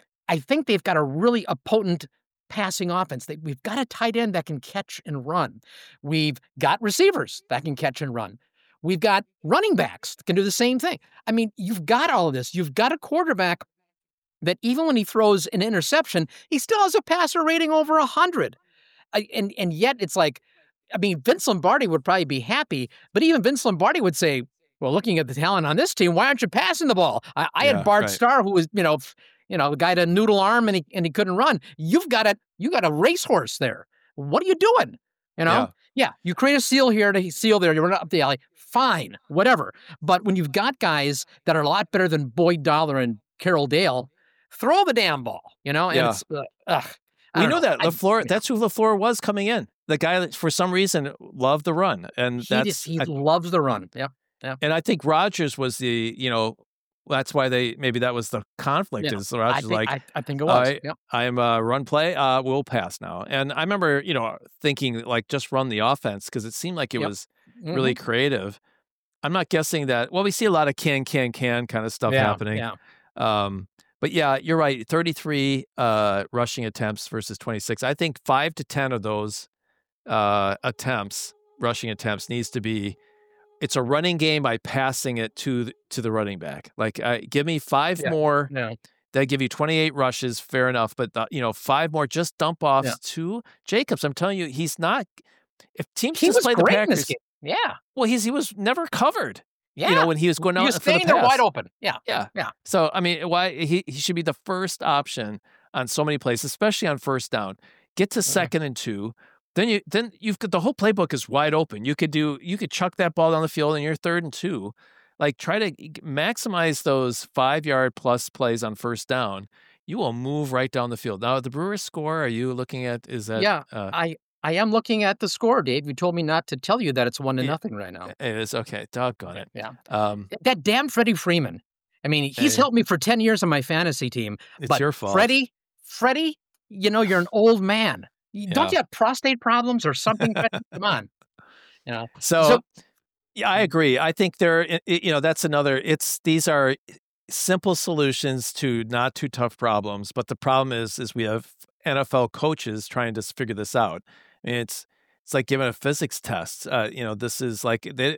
I think they've got a really a potent passing offense. They, we've got a tight end that can catch and run. We've got receivers that can catch and run. We've got running backs that can do the same thing. I mean, you've got all of this. You've got a quarterback that even when he throws an interception, he still has a passer rating over one hundred. I, and, and yet it's like, I mean, Vince Lombardi would probably be happy, but even Vince Lombardi would say, well, looking at the talent on this team, why aren't you passing the ball? I, I Yeah, had Bart right. Starr, who was, you know, f- you know, the guy had a noodle arm and he and he couldn't run. You've got a you got a racehorse there. What are you doing? You know, Yeah. yeah, you create a seal here to seal there. You run up the alley, fine, whatever. But when you've got guys that are a lot better than Boyd Dollar and Carroll Dale, throw the damn ball. You know, and Yeah. it's uh, ugh. I We don't know that I- LaFleur. yeah. That's who LaFleur was coming in. The guy that, for some reason, loved the run, and He, that's just, he I- loves the run. Yep. and I think Rogers was the you know that's why they maybe that was the conflict Yeah. is I Rogers think, like I, I think it all was. right, Yep. I'm a run play. Uh, we'll pass now. And I remember you know thinking like just run the offense because it seemed like it Yep. was really creative. I'm not guessing that. Well, we see a lot of can can can kind of stuff yeah, happening. Yeah. Um, but yeah, you're right. thirty-three uh, rushing attempts versus twenty-six. I think five to ten of those uh, attempts, rushing attempts, needs to be. It's a running game by passing it to the, to the running back. Like, uh, give me five Yeah. more. No. They give you twenty-eight rushes, fair enough. But the, you know, five more, just dump offs Yeah. to Jacobs. I'm telling you, he's not. If teams He just was play the great in Packers, this game. Yeah. well, he's he was never covered. Yeah. You know, when he was going he out was for the staying there pass. wide open. Yeah. Yeah. Yeah. So, I mean, why he, he should be the first option on so many plays, especially on first down. Get to second and two. Then you then you've got the whole playbook is wide open. You could do you could chuck that ball down the field and you're third and two. Like try to maximize those five yard plus plays on first down. You will move right down the field. Now the Brewers score, are you looking at is that Yeah. uh, I I am looking at the score, Dave. You told me not to tell you that it's one to Yeah. nothing right now. it is okay, doggone it. Yeah. Um That damn Freddie Freeman. I mean, he's Hey. helped me for ten years on my fantasy team. it's but your fault. Freddie, Freddie, you know, you're an old man. You- Don't Yeah. you have prostate problems or something? Freddie? Come on. You know. So, So- yeah, I agree. I think there, i- i- you know, that's another. It's these are simple solutions to not too tough problems. But the problem is, is we have N F L coaches trying to figure this out. I mean, it's it's like giving a physics test. Uh, you know, this is like they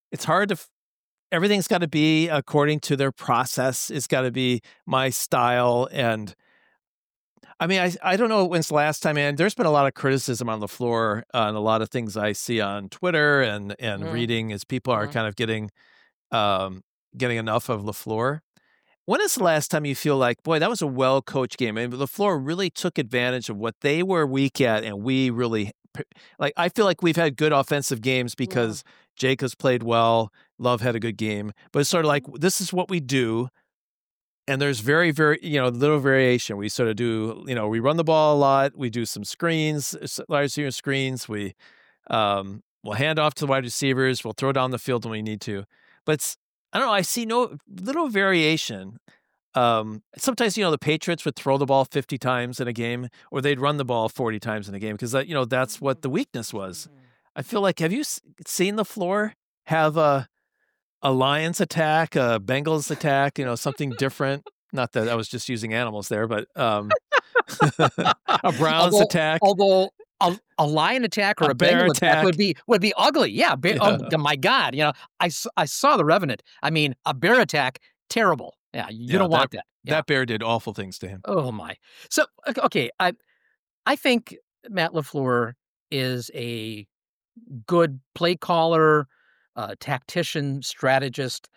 it's hard to, f- everything's got to be according to their process. It's got to be my style. And I mean, I, I don't know when's the last time, and there's been a lot of criticism on LaFleur on a lot of things I see on Twitter and, and Mhm. reading as people are Mhm. kind of getting, um, getting enough of LaFleur. When is the last time you feel like, boy, that was a well-coached game? And LaFleur really took advantage of what they were weak at, and we really, like, I feel like we've had good offensive games because Jacobs played well, Love had a good game, but it's sort of like, this is what we do, and there's very, very, you know, little variation. We sort of do, you know, we run the ball a lot, we do some screens, wide receiver screens, we, um, we'll hand off to the wide receivers, we'll throw down the field when we need to, but it's, I don't know. I see no little variation. Um, sometimes, you know, the Patriots would throw the ball fifty times in a game, or they'd run the ball forty times in a game because that, you know, that's what the weakness was. I feel like, have you s- seen LaFleur have a a Lions attack, a Bengals attack? You know, something different. Not that I was just using animals there, but um, a Browns although, attack, although a, a lion attack or A a, bear Bengal attack would attack. be would be ugly. Yeah, bear, Yeah. oh my God! You know, I, s- I saw the Revenant. I mean, a bear attack, terrible. Yeah, you Yeah, don't want that. Yeah. that bear did awful things to him. Oh my. So ok- okay, I I think Matt LaFleur is a good play caller, uh, tactician, strategist.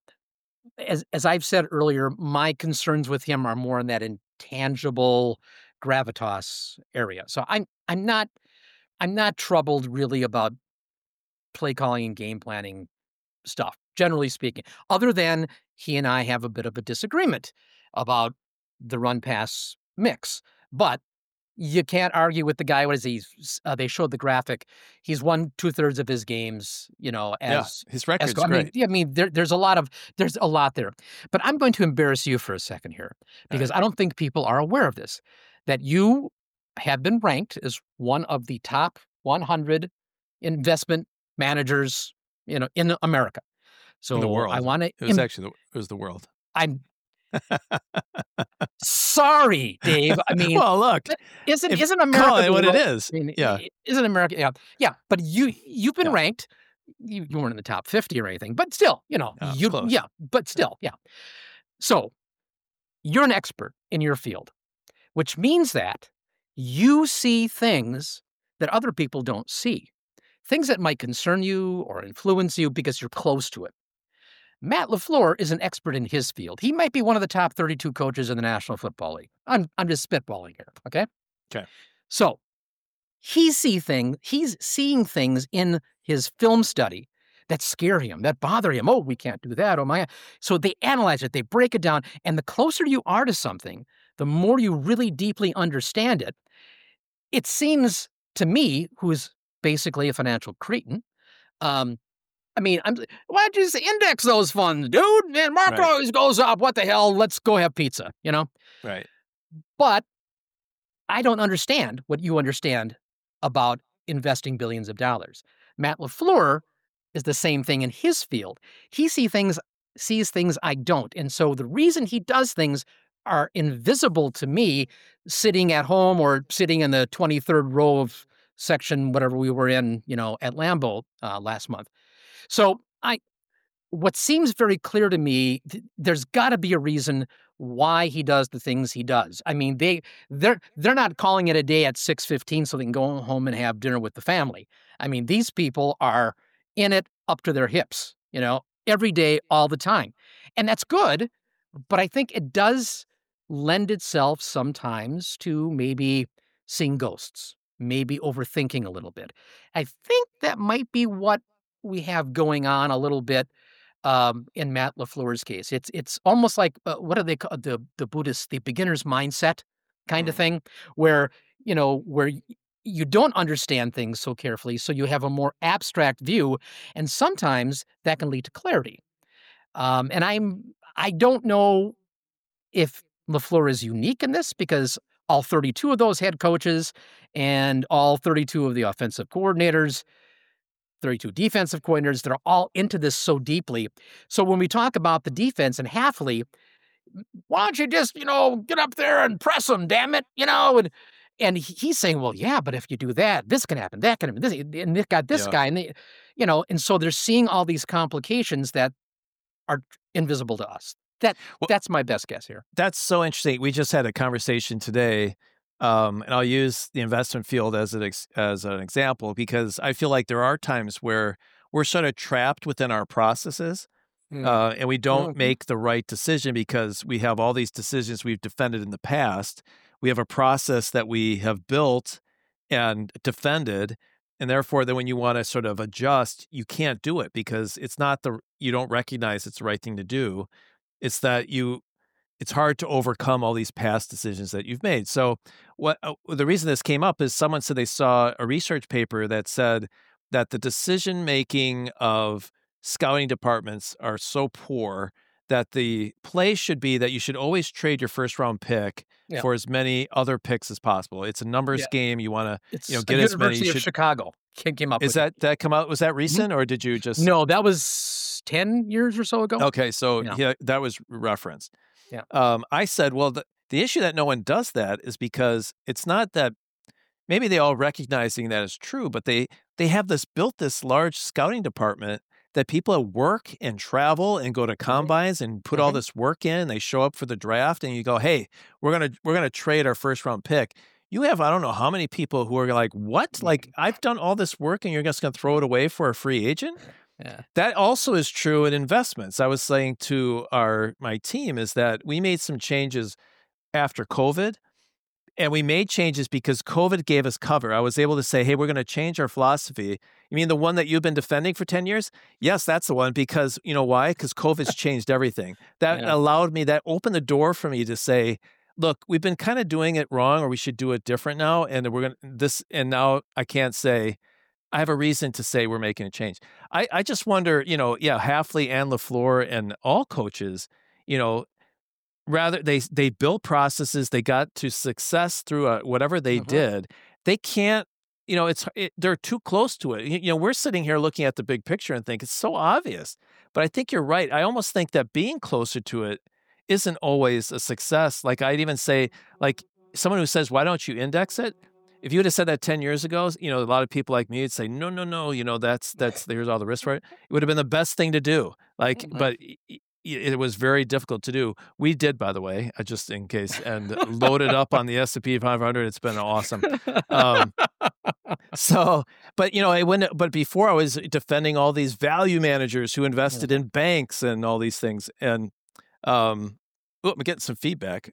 As as I've said earlier, my concerns with him are more in that intangible gravitas area. So I'm I'm not I'm not troubled really about play calling and game planning stuff, generally speaking, other than he and I have a bit of a disagreement about the run pass mix. But you can't argue with the guy. What is he? S- Uh, they showed the graphic. He's won two thirds of his games, you know, Yeah, as his as record's go- I mean, great. yeah, I mean, there, there's a lot of there's a lot there. But I'm going to embarrass you for a second here because I don't think people are aware of this. That you have been ranked as one of the top one hundred investment managers, you know, in America. So In the I world. want to. It was actually the, it was the world. I'm sorry, Dave. I mean, Well, look, but isn't if isn't call America it the what it world? is. I mean, Yeah, i- isn't America? Yeah, yeah. But you you've been Yeah. ranked. You, you weren't in the top fifty or anything, but still, you know, Yeah, it's you close. yeah, but still, yeah. So you're an expert in your field, which means that you see things that other people don't see, things that might concern you or influence you because you're close to it. Matt LaFleur is an expert in his field. He might be one of the top thirty-two coaches in the National Football League. I'm I'm just spitballing here, okay? Okay. So he see thing, he's seeing things in his film study that scare him, that bother him. Oh, we can't do that. Oh my. So they analyze it, they break it down, and the closer you are to something, the more you really deeply understand it. It seems to me, who's basically a financial cretin, um, I mean, I'm why don't you just index those funds, dude? Man, market Right. always goes up. What the hell? Let's go have pizza, you know? Right. But I don't understand what you understand about investing billions of dollars. Matt LaFleur is the same thing in his field. He see things, sees things I don't. And so the reason he does things are invisible to me sitting at home or sitting in the twenty-third row of section, whatever we were in, you know, at Lambeau uh, last month. So I, what seems very clear to me, th- there's got to be a reason why he does the things he does. I mean, they they're they're not calling it a day at six fifteen so they can go home and have dinner with the family. I mean, these people are in it up to their hips, you know, every day, all the time, and that's good. But I think it does lend itself sometimes to maybe seeing ghosts, maybe overthinking a little bit. I think that might be what we have going on a little bit um, in Matt LaFleur's case. It's it's almost like uh, what do they call the the Buddhist, the beginner's mindset kind of Mm. thing, where you know where y- you don't understand things so carefully, so you have a more abstract view, and sometimes that can lead to clarity. Um, and I'm I don't know if LaFleur is unique in this because all thirty-two of those head coaches and all thirty-two of the offensive coordinators, thirty-two defensive coordinators, they're all into this so deeply. So when we talk about the defense and Halfley, why don't you just, you know, get up there and press them, damn it, you know? And and he- he's saying, well, yeah, but if you do that, this can happen, that can happen, this, and they've got this Yeah. guy, and they, you know, and so they're seeing all these complications that are invisible to us. That Well- that's my best guess here. That's so interesting. We just had a conversation today, um, and I'll use the investment field as an ex- as an example because I feel like there are times where we're sort of trapped within our processes, Mm. uh, and we don't Mhm. make the right decision because we have all these decisions we've defended in the past. We have a process that we have built and defended, and therefore, then when you want to sort of adjust, you can't do it because it's not the you don't recognize it's the right thing to do. It's that you it's hard to overcome all these past decisions that you've made. So what uh, the reason this came up is someone said they saw a research paper that said that the decision making of scouting departments are so poor that the play should be that you should always trade your first round pick Yeah. for as many other picks as possible. It's a numbers Yeah. game. You want to It's you know, the get as many. University You of should, Chicago came came up is with that that come out? Was that recent or did you it. just No, that was ten years or so ago. Okay, so Yeah. yeah, that was referenced. Yeah. Um, I said, well, the, the issue that no one does that is because it's not that maybe they all recognizing that is true, but they they have this built this large scouting department that people at work and travel and go to combines and put all Mhm. this work in. They show up for the draft, and you go, hey, we're gonna we're gonna trade our first round pick. You have I don't know how many people who are like, what? Like I've done all this work, and you're just gonna throw it away for a free agent? Yeah. That also is true in investments. I was saying to our my team is that we made some changes after COVID, and we made changes because COVID gave us cover. I was able to say, hey, we're going to change our philosophy. You mean the one that you've been defending for ten years? Yes, that's the one because you know why? Because COVID's changed everything. That Yeah. allowed me, that opened the door for me to say, look, we've been kind of doing it wrong or we should do it different now. And we're going to this, and now I can't say, I have a reason to say we're making a change. I, I just wonder, you know, yeah, Hafley and LaFleur and all coaches, you know, rather they they built processes, they got to success through a, whatever they Mhm. did. They can't, you know, it's it, they're too close to it. You, you know, we're sitting here looking at the big picture and think it's so obvious. But I think you're right. I almost think that being closer to it isn't always a success. Like I'd even say, like someone who says, "Why don't you index it?" If you would have said that ten years ago, you know, a lot of people like me would say, no, no, no, you know, that's, that's, there's all the risk for it. It would have been the best thing to do. Like, Mhm. but i- i- it was very difficult to do. We did, by the way, uh, just in case, and loaded up on the S and P five hundred. It's been awesome. Um, so, but you know, I went, but before I was defending all these value managers who invested in banks and all these things. And, um, oh, I'm getting some feedback.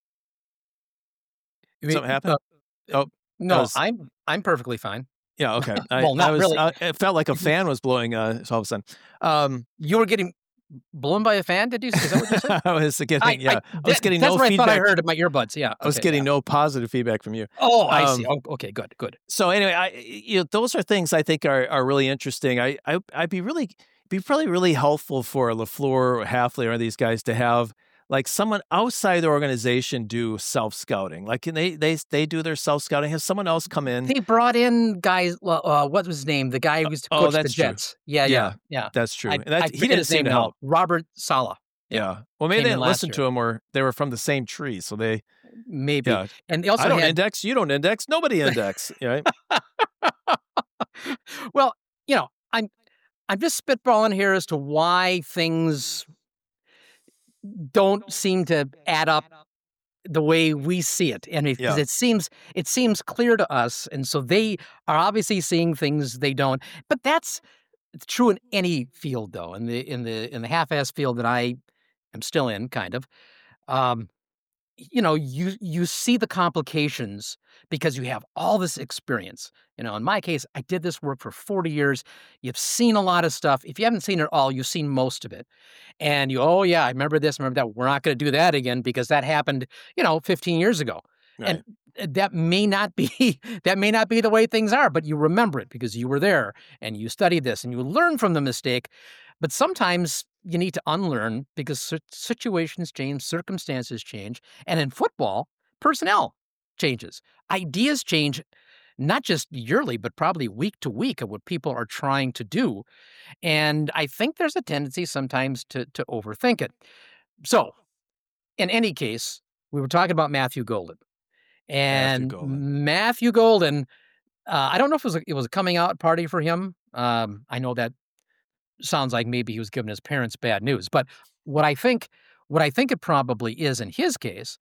You mean- Something happened? Oh, No, was- I'm I'm perfectly fine. Yeah, okay. I, Well, not I was, really. I, it felt like a fan was blowing uh, all of a sudden. Um, You were getting blown by a fan, did you? Is that what you said? I was getting, I, yeah, I, I, was that- getting that's no what feedback. I thought I heard in my earbuds. Yeah, I was okay, getting yeah. no positive feedback from you. Oh, I see. um, Oh, okay, good, good. So anyway, I, you know, those are things I think are, are really interesting. I, I, I'd be really, be probably really helpful for LaFleur or Hafley or these guys to have like someone outside the organization do self scouting. Like can they, they, they do their self scouting. Have someone else come in. They brought in guys. well, Uh, what was his name? The guy who used to Oh, coach the that's true. Jets. Yeah, yeah, Yeah, yeah. That's true. I, and that, I he forget didn't his seem name to now. help. Robert Sala. Yeah. Well, maybe Came they in didn't last listen year. to him or they were from the same tree. So they, Maybe. yeah. And they also I don't had. index. You don't index. Nobody index. Right? Well, you know, I'm I'm just spitballing here as to why things don't seem to add up the way we see it, and because Yeah. it seems it seems clear to us, and so they are obviously seeing things they don't. But that's true in any field, though. In the in the in the half-ass field that I am still in, kind of. Um, you know, you you see the complications because you have all this experience. You know, in my case, I did this work for forty years. You've seen a lot of stuff. If you haven't seen it all, you've seen most of it. And you, oh yeah, I remember this, remember that. We're not going to do that again because that happened, you know, fifteen years ago. Right. And that may not be that may not be the way things are, but you remember it because you were there and you studied this and you learn from the mistake. But sometimes you need to unlearn because si- situations change, circumstances change, and in football, personnel changes, ideas change, not just yearly, but probably week to week of what people are trying to do. And I think there's a tendency sometimes to to overthink it. So, in any case, we were talking about Matthew Golden. And Golden. Matthew Golden, uh, I don't know if it was a, it was a coming out party for him Um, I know that sounds like maybe he was giving his parents bad news, but what I think what I think it probably is in his case,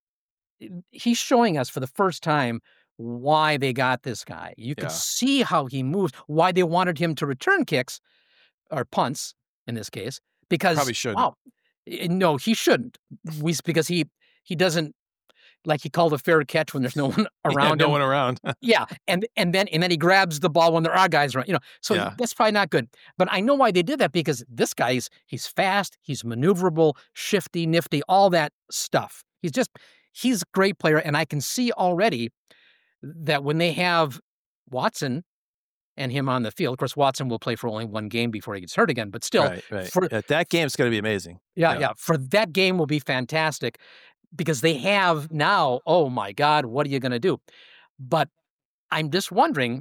i- he's showing us for the first time why they got this guy. You could Yeah. see how he moves, why they wanted him to return kicks or punts in this case, because Probably shouldn't. wow, eh, no, he shouldn't. We because he he doesn't like he called a fair catch when there's no one Yeah, around no him. one around. Yeah, and and then and then he grabs the ball when there are guys around, you know. So Yeah. that's probably not good. But I know why they did that because this guy's he's fast, he's maneuverable, shifty, nifty, all that stuff. He's just he's a great player, and I can see already that when they have Watson and him on the field, of course, Watson will play for only one game before he gets hurt again. But still, Right, right. for Yeah, that game's going to be amazing. yeah, Yeah. yeah, for that game will be fantastic because they have now. Oh my God, what are you going to do? But I'm just wondering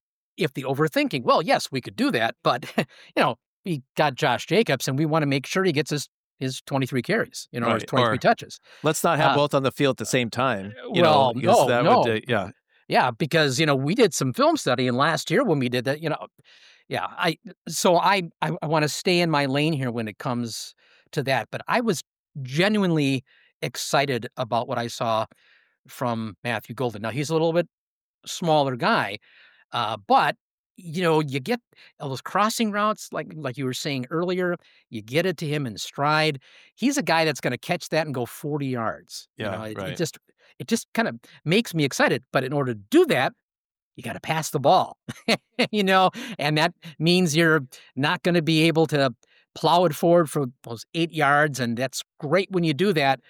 if the overthinking, well, yes, we could do that, but you know, we got Josh Jacobs and we want to make sure he gets his his twenty-three carries, you know, or his Right, twenty-three or- touches. Let's not have Uh, both on the field at the same time. You well, know, because no, that no. would, uh, yeah. Yeah, because you know, we did some film studying last year when we did that, you know. Yeah, I so I I, I want to stay in my lane here when it comes to that, but I was genuinely excited about what I saw from Matthew Golden. Now he's a little bit smaller guy, uh, but you know, you get all those crossing routes, like like you were saying earlier. You get it to him in stride. He's a guy that's going to catch that and go forty yards. You Yeah, know, it, it right. just it just kind of makes me excited. But in order to do that, you got to pass the ball. You know, and that means you're not going to be able to plow it forward for those eight yards, and that's great when you do that.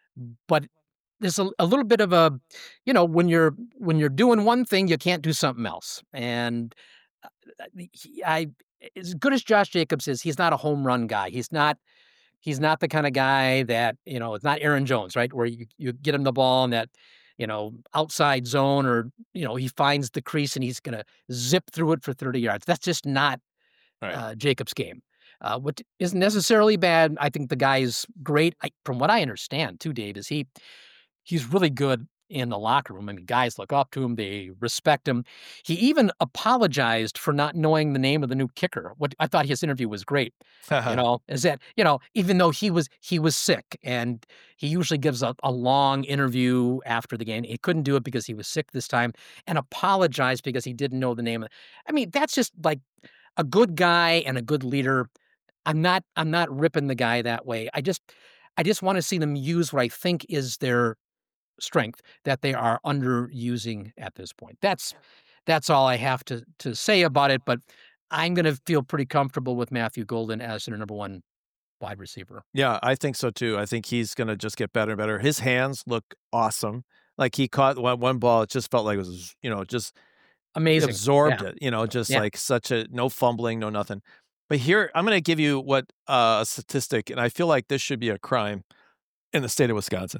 But there's a, a little bit of a, you know, when you're when you're doing one thing, you can't do something else. And uh, he- I, as good as Josh Jacobs is, he's not a home run guy. He's not. He's not the kind of guy that you know. It's not Aaron Jones, right? Where you you get him the ball in that you know outside zone, or you know he finds the crease and he's going to zip through it for thirty yards. That's just not Right. uh, Jacob's game. Uh, what isn't necessarily bad. I think the guy is great. I, from what I understand, too, Dave, is he he's really good in the locker room. I mean, guys look up to him, they respect him. He even apologized for not knowing the name of the new kicker. What I thought his interview was great. You know, is that you know, even though he was he was sick, and he usually gives a, a long interview after the game. He couldn't do it because he was sick this time, and apologized because he didn't know the name of. I mean, that's just like a good guy and a good leader. I'm not I'm not ripping the guy that way. I just I just want to see them use what I think is their strength that they are underusing at this point. That's that's all I have to to say about it. But I'm going to feel pretty comfortable with Matthew Golden as their number one wide receiver. Yeah, I think so too. I think he's going to just get better and better. His hands look awesome. Like he caught one, one ball, it just felt like it was, you know, just Amazing. absorbed Yeah. it, you know, just Yeah. like such a no fumbling, no nothing. But here, I'm going to give you what uh, a statistic, and I feel like this should be a crime in the state of Wisconsin.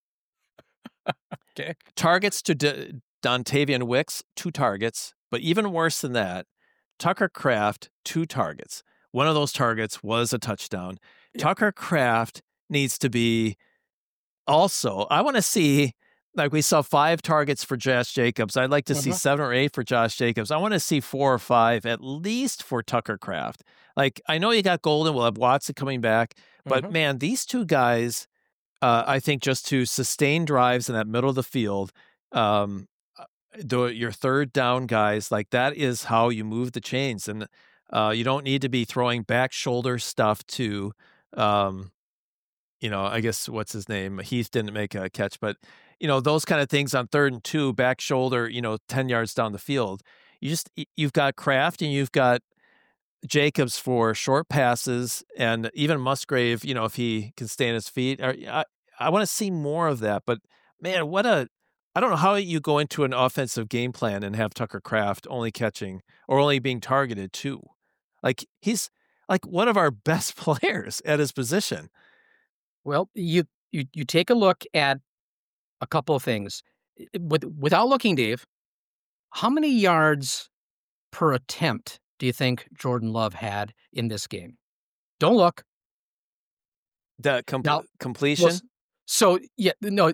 Okay. Targets to D- Dontavian Wicks, two targets, but even worse than that, Tucker Kraft, two targets. One of those targets was a touchdown. Yeah. Tucker Kraft needs to be also, I want to see, like we saw five targets for Josh Jacobs. I'd like to see Uh-huh. seven or eight for Josh Jacobs. I want to see four or five at least for Tucker Kraft. Like, I know you got Golden, we'll have Watson coming back, but Mhm. man, these two guys, uh, I think just to sustain drives in that middle of the field, um, the, your third down guys, like that is how you move the chains. And uh, you don't need to be throwing back shoulder stuff to, um, you know, I guess what's his name? Heath didn't make a catch, but, you know, those kind of things on third and two, back shoulder, you know, ten yards down the field. You just, you've got Kraft and you've got Jacobs for short passes, and even Musgrave, you know, if he can stay on his feet. I, I want to see more of that. But man, what a, I don't know how you go into an offensive game plan and have Tucker Kraft only catching or only being targeted too. Like he's like one of our best players at his position. Well, you you you take a look at a couple of things. I- With, without looking, Dave, how many yards per attempt do you think Jordan Love had in this game? Don't look. That com- Now, completion. Well, s- so yeah, no, no.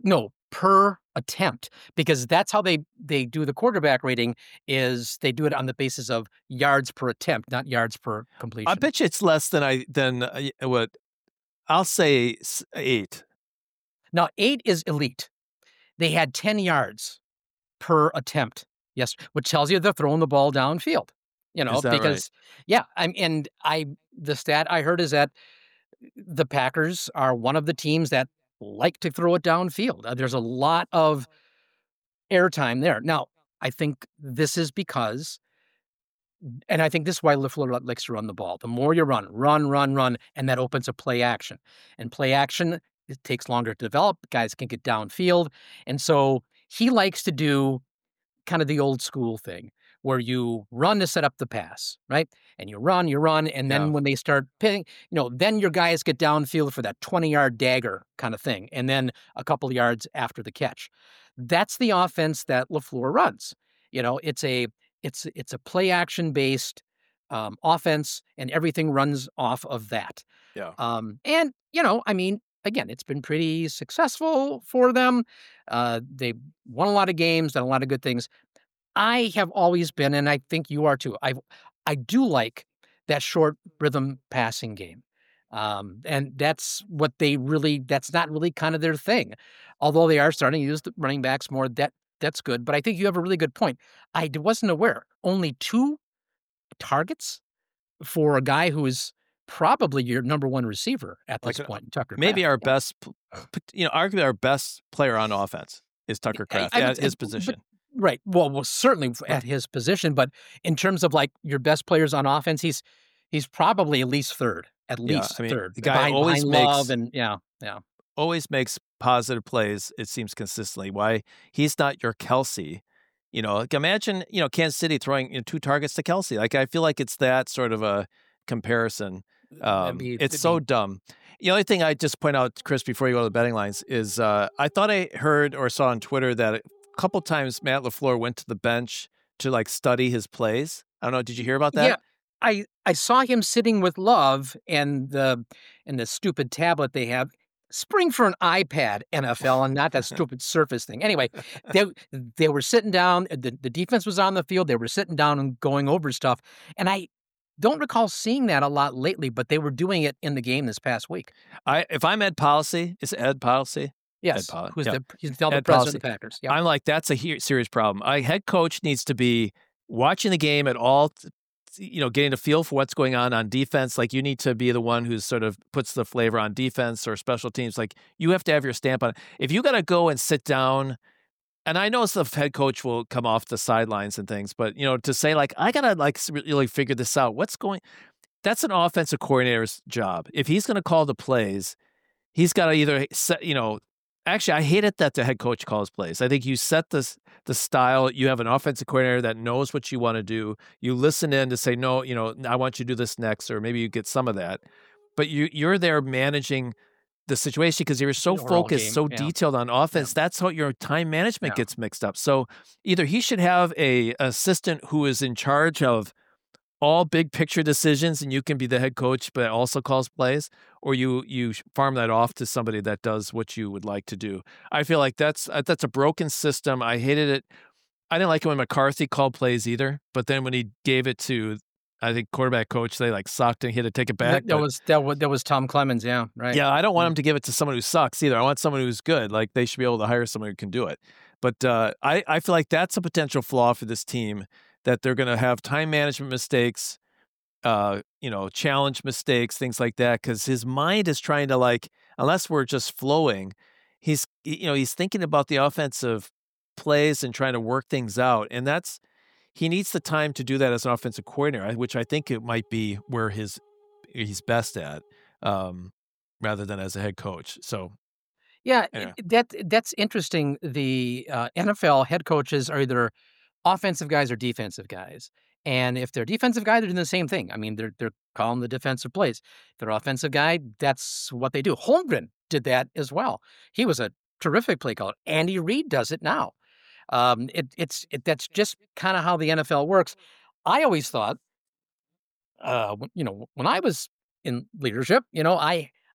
per attempt, because that's how they they do the quarterback rating. Is they do it on the basis of yards per attempt, not yards per completion. I bet you it's less than I than uh, what I'll say s- eight. Now eight is elite. They had ten yards per attempt. Yes, which tells you they're throwing the ball downfield. You know, Is that because yeah, I'm and I the stat I heard is that the Packers are one of the teams that like to throw it downfield. Uh, There's a lot of airtime there. Now, I think this is because, and I think this is why LaFleur likes to run the ball. The more you run, run, run, run, and that opens up play action. And play action, it takes longer to develop. Guys can get downfield. And so he likes to do kind of the old school thing where you run to set up the pass, right? And you run, you run, and then Yeah. when they start pinning, you know, then your guys get downfield for that twenty-yard dagger kind of thing, and then a couple yards after the catch. That's the offense that LaFleur runs. You know, it's a it's it's a play action based um, offense, and everything runs off of that. Yeah. Um, and you know, I mean, again, it's been pretty successful for them. Uh, they won a lot of games, done a lot of good things. I have always been, and I think you are too. I I do like that short rhythm passing game, um, and that's what they really. That's not really kind of their thing, although they are starting to use the running backs more. That that's good, but I think you have a really good point. I d- wasn't aware only two targets for a guy who is probably your number one receiver at this Like, uh, point, Tucker. Maybe Kraft. our best, p- p- you know, arguably our best player on offense is Tucker I- Kraft I would at say- his but- position. Right. Well, well, certainly at his position, but in terms of like your best players on offense, he's he's probably at least third, at Yeah, least I mean, third. the guy behind, always behind makes- Love and yeah, yeah. Always makes positive plays, it seems consistently. Why he's not your Kelsey. You know, like imagine, you know, Kansas City throwing you know, two targets to Kelsey. Like I feel like it's that sort of a comparison. That'd Um, be- it's that'd so be- dumb. The only thing I just point out, Chris, before you go to the betting lines, is uh, I thought I heard or saw on Twitter that a couple times Matt LaFleur went to the bench to like study his plays. I don't know. Did you hear about that? Yeah, I I saw him sitting with Love and the and the stupid tablet they have. Spring for an iPad, N F L, and not that stupid Surface thing. Anyway, they they were sitting down. The, the defense was on the field. They were sitting down and going over stuff. And I don't recall seeing that a lot lately, but they were doing it in the game this past week. I if I'm Ed Policy, is it Ed Policy? Yes, Pollard, who's yeah. the he's now the Ed president of Policy. the Packers. Yeah, I'm like, that's a he- serious problem. A head coach needs to be watching the game at all, t- you know, getting a feel for what's going on on defense. Like you need to be the one who's sort of puts the flavor on defense or special teams. Like you have to have your stamp on it. If you got to go and sit down, and I know the head coach will come off the sidelines and things, but you know, to say like, I got to like s- really figure this out. What's going, that's an offensive coordinator's job. If he's going to call the plays, he's got to either set, you know, actually, I hate it that the head coach calls plays. I think you set this the style. You have an offensive coordinator that knows what you want to do. You listen in to say, no, you know, I want you to do this next, or maybe you get some of that. But you you're there managing the situation because you're so The overall focused, game, so yeah. detailed on offense. That's how your time management Yeah. gets mixed up. So either he should have a assistant who is in charge of all big picture decisions and you can be the head coach but also calls plays, or you you farm that off to somebody that does what you would like to do. I feel like that's uh, that's a broken system. I hated it. I didn't like it when McCarthy called plays either, but then when he gave it to I think quarterback coach, they like sucked and he had to take it back. that, that but- was that was that was Tom Clemens. Yeah, right. yeah, I don't want him to give it to someone who sucks either. I want someone who's good. Like they should be able to hire someone who can do it. But uh, I, I feel like that's a potential flaw for this team, that they're going to have time management mistakes, uh, you know, challenge mistakes, things like that. Because his mind is trying to like, unless we're just flowing, he's you know he's thinking about the offensive plays and trying to work things out, and that's he needs the time to do that as an offensive coordinator, which I think it might be where his he's best at. Um, rather than as a head coach. So Yeah, Yeah. it- that that's interesting. The uh, N F L head coaches are either offensive guys or defensive guys, and if they're defensive guy, they're doing the same thing. I mean, they're they're calling the defensive plays. If they're offensive guy, that's what they do. Holmgren did that as well. He was a terrific play caller. Andy Reid does it now. Um, it, it's it, that's just kind of how the N F L works. I always thought, uh, when- you know, when I was in leadership, you know, I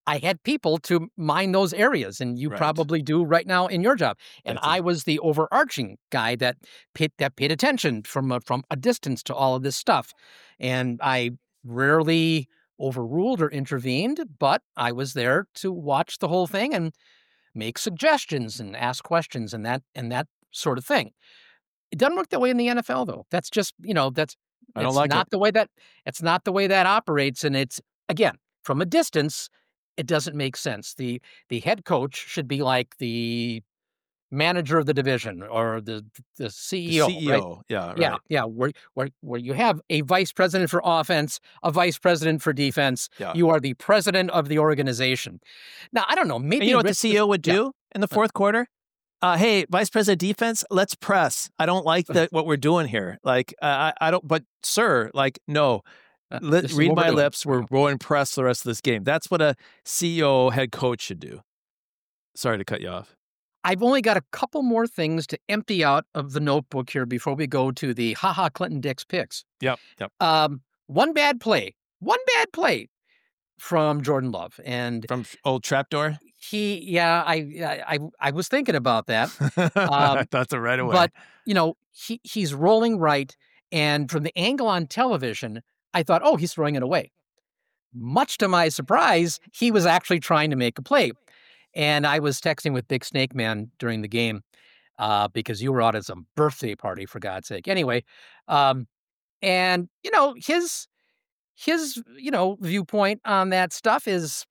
I had people to mind those areas, and you Right. probably do right now in your job. And That's I it. was the overarching guy that paid, that paid attention from a, from a distance to all of this stuff. And I rarely overruled or intervened, but I was there to watch the whole thing and make suggestions and ask questions and that and that sort of thing. It doesn't work that way in the N F L, though. That's just, you know, that's I don't it's like not it. the way that it's not the way that operates. And it's again, from a distance, it doesn't make sense. The the head coach should be like the manager of the division or the the The C E O, right? C E O. Yeah, Yeah, right. yeah, where where where you have a vice president for offense, a vice president for defense. Yeah. You are the president of the organization. Now, I don't know, And maybe you know what the Rich C E just- O would yeah. do in the fourth quarter? Uh, hey, Vice President of Defense, let's press. I don't like the, what we're doing here. Like, uh, I, I don't, but sir, like, no, Uh, let, this is read what we're my doing. lips. We're going press the rest of this game. That's what a C E O head coach should do. Sorry to cut you off. I've only got a couple more things to empty out of the notebook here before we go to the haha Clinton Dix picks. Yep, yep. Um, one bad play, one bad play from Jordan Love, and From old Trapdoor. he, yeah, I, I, I was thinking about that, I thought so right away. but you know, he he's rolling right, and from the angle on television, I thought, oh, he's throwing it away. Much to my surprise, he was actually trying to make a play. And I was texting with Big Snake Man during the game uh, because you were out at some birthday party, for God's sake. Anyway, um, and, you know, his, his, you know, viewpoint on that stuff is,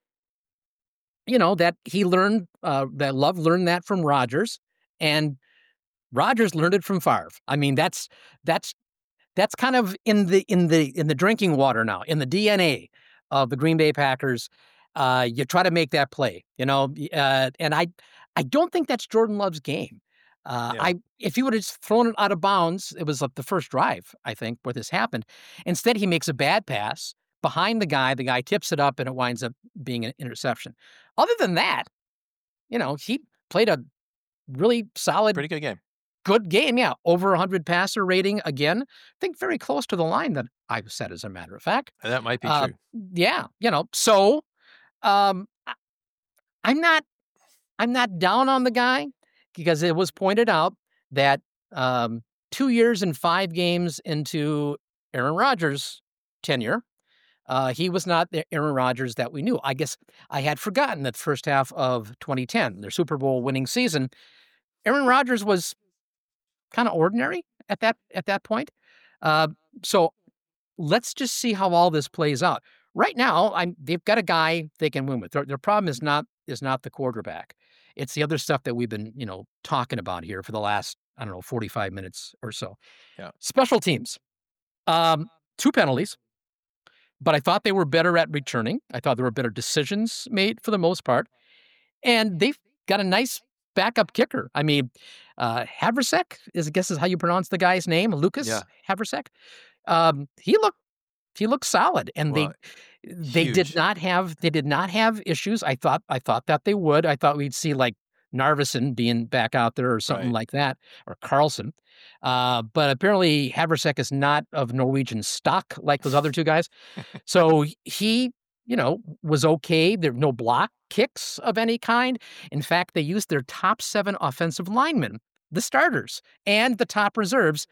you know, that he learned, uh, that Love learned that from Rodgers, and Rodgers learned it from Favre. I mean, that's, that's, that's kind of in the, in the, in the drinking water now, in the D N A of the Green Bay Packers. Uh, you try to make that play, you know, uh, and I, I don't think that's Jordan Love's game. Uh, Yeah. I, if he would have thrown it out of bounds, it was like the first drive, I think, where this happened. Instead, he makes a bad pass behind the guy. The guy tips it up, and it winds up being an interception. Other than that, you know, he played a really solid, Pretty good game. good game. Yeah, over one hundred passer rating again. I think very close to the line that I said, as a matter of fact. That might be Uh, true. Yeah, you know, so. Um, I- I'm not, I'm not down on the guy because it was pointed out that um, two years and five games into Aaron Rodgers' tenure, uh, he was not the Aaron Rodgers that we knew. I guess I had forgotten that first half of twenty ten, their Super Bowl winning season, Aaron Rodgers was kind of ordinary at that at that point. Uh, so let's just see how all this plays out. Right now, I'm they've got a guy they can win with. Their, their problem is not is not the quarterback. It's the other stuff that we've been, you know, talking about here for the last, I don't know, forty-five minutes or so. Yeah. Special teams. Um, two penalties, but I thought they were better at returning. I thought there were better decisions made for the most part. And they've got a nice backup kicker. I mean, uh, Havrasek is, I guess, is how you pronounce the guy's name, Lucas Yeah. Havrasek. Um, he looked he looked solid, and Well, they they did huge. not have they did not have issues. I thought I thought that they would. I thought we'd see like Narvison being back out there or something Right. like that, or Carlson. Uh, but apparently Havrasek is not of Norwegian stock like those other two guys. So he, you know, was okay. There were no block kicks of any kind. In fact, they used their top seven offensive linemen, the starters, and the top reserves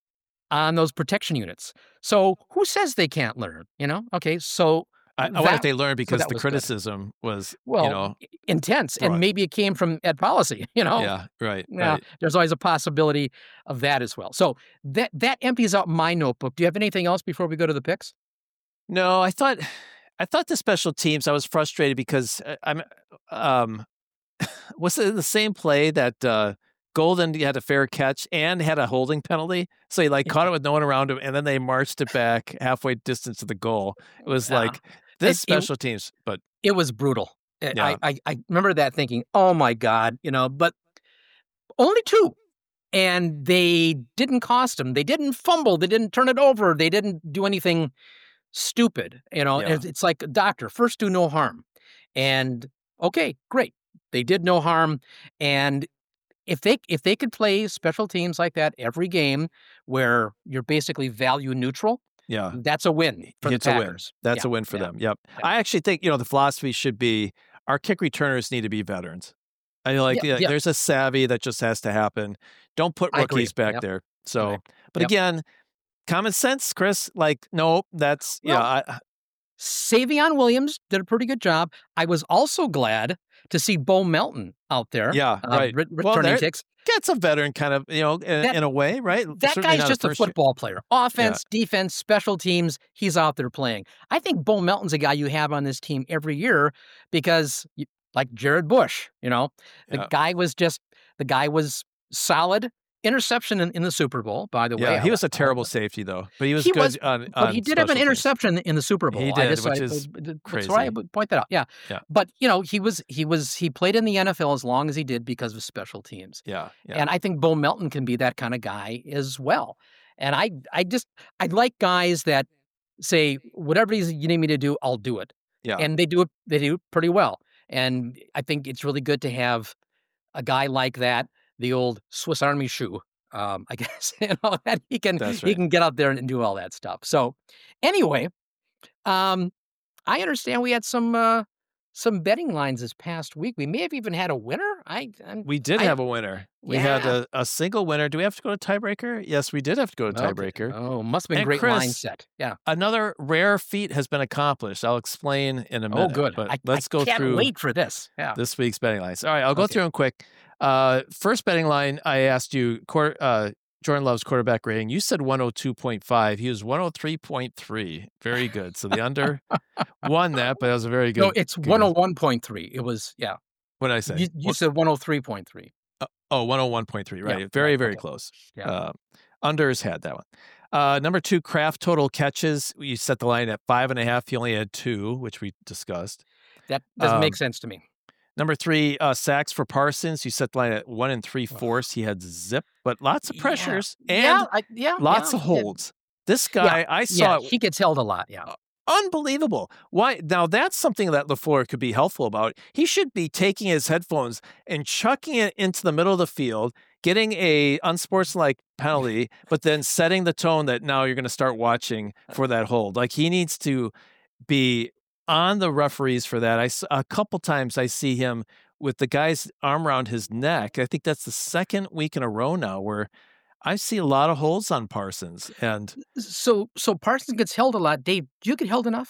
on those protection units. So who says they can't learn? You know? Okay, so I, I wonder that- if they learned because that the was good. criticism was, well, you know, intense, and Right. maybe it came from Ed Policy. You know? yeah, right, Yeah, right. there's always a possibility of that as well. So that that empties out my notebook. Do you have anything else before we go to the picks? No, I thought, I thought the special teams. I was frustrated because uh, I'm, um, was it the same play that uh, Golden had a fair catch and had a holding penalty? So he like caught it with no one around him, and then they marched it back halfway distance to the goal. It was Yeah. like this It- it- special teams, but It was brutal. I- Yeah. I, I I remember that thinking, oh my God, you know, but only two. And they didn't cost them. They didn't fumble. They didn't turn it over. They didn't do anything stupid. You know, Yeah. it's, it's like, doctor, first do no harm. And okay, great. They did no harm. And if they if they could play special teams like that every game where you're basically value neutral, Yeah. That's a win for it's the a win. Packers. That's Yeah, a win for yeah, them. Yep. yeah. I actually think, you know, the philosophy should be our kick returners need to be veterans. I mean, like, Yeah, yeah, yeah. there's a savvy that just has to happen. Don't put I agree. rookies back Yep. there. So, Right. but Yep. again, common sense, Chris, like, no, that's, Well, yeah. I, Savion Williams did a pretty good job. I was also glad to see Bo Melton out there. Yeah, uh, right. re- Well, returning there- kicks. That's a veteran kind of, you know, in, That- in a way, right? That Certainly guy's not just a first year- football player. Offense, defense, special teams. He's out there playing. I think Bo Melton's a guy you have on this team every year because, you- like Jared Bush, you know, the Yeah. guy was just the guy was solid. Interception in, in the Super Bowl, by the way. Yeah, he I- was a I- terrible safety, though. But he was He good was, on, But on he did have an special teams. interception in the Super Bowl. He I did, just, which I- is I- that's crazy. why I would point that out. Yeah. Yeah. But you know, he was he was he played in the N F L as long as he did because of special teams. Yeah, yeah. And I think Bo Melton can be that kind of guy as well. And I I just I like guys that say whatever it is you need me to do, I'll do it. Yeah. And they do it they do it pretty well. And I think it's really good to have a guy like that, the old Swiss Army shoe. Um, I guess you know that he can That's he right. can get out there and do all that stuff. So anyway, um, I understand we had some uh, some betting lines this past week. We may have even had a winner. I I'm, We did I- have a winner. We had Yeah. a, a single winner. Do we have to go to tiebreaker? Yes, we did have to go to Okay. tiebreaker. Oh, must have been And great Chris, mindset. Yeah. Another rare feat has been accomplished. I'll explain in a Oh, minute. good. But I, let's I go can't through wait for this. Yeah. this week's betting lines. All right, I'll go Okay. through them quick. Uh, first betting line, I asked you, quarter, uh, Jordan Love's quarterback rating. You said one oh two point five. He was one oh three point three. Very good. So the under won that, but that was a very good. No, it's good one oh one point three. It was yeah. What did I say? You, you said one oh three point three. Oh, one oh one point three, right. Yeah, very, right, very okay. close. Yeah. Uh, unders had that one. Uh, number two, Kraft total catches. You set the line at five and a half. He only had two, which we discussed. That doesn't make Um, sense to me. Number three, uh, sacks for Parsons. You set the line at one and three fourths. He had zip, but lots of Yeah. pressures and yeah, I, yeah, lots yeah, of he did. holds. This guy, I saw Yeah, he gets held a lot. Yeah. unbelievable. Why now? That's something that LaFleur could be helpful about. He should be taking his headphones and chucking it into the middle of the field, getting a unsportsmanlike penalty, but then setting the tone that now you're going to start watching for that hold. Like he needs to be on the referees for that. I s- a couple times I see him with the guy's arm around his neck. I think that's the second week in a row now where I see a lot of holds on Parsons, and So so Parsons gets held a lot. Dave, do you get held enough?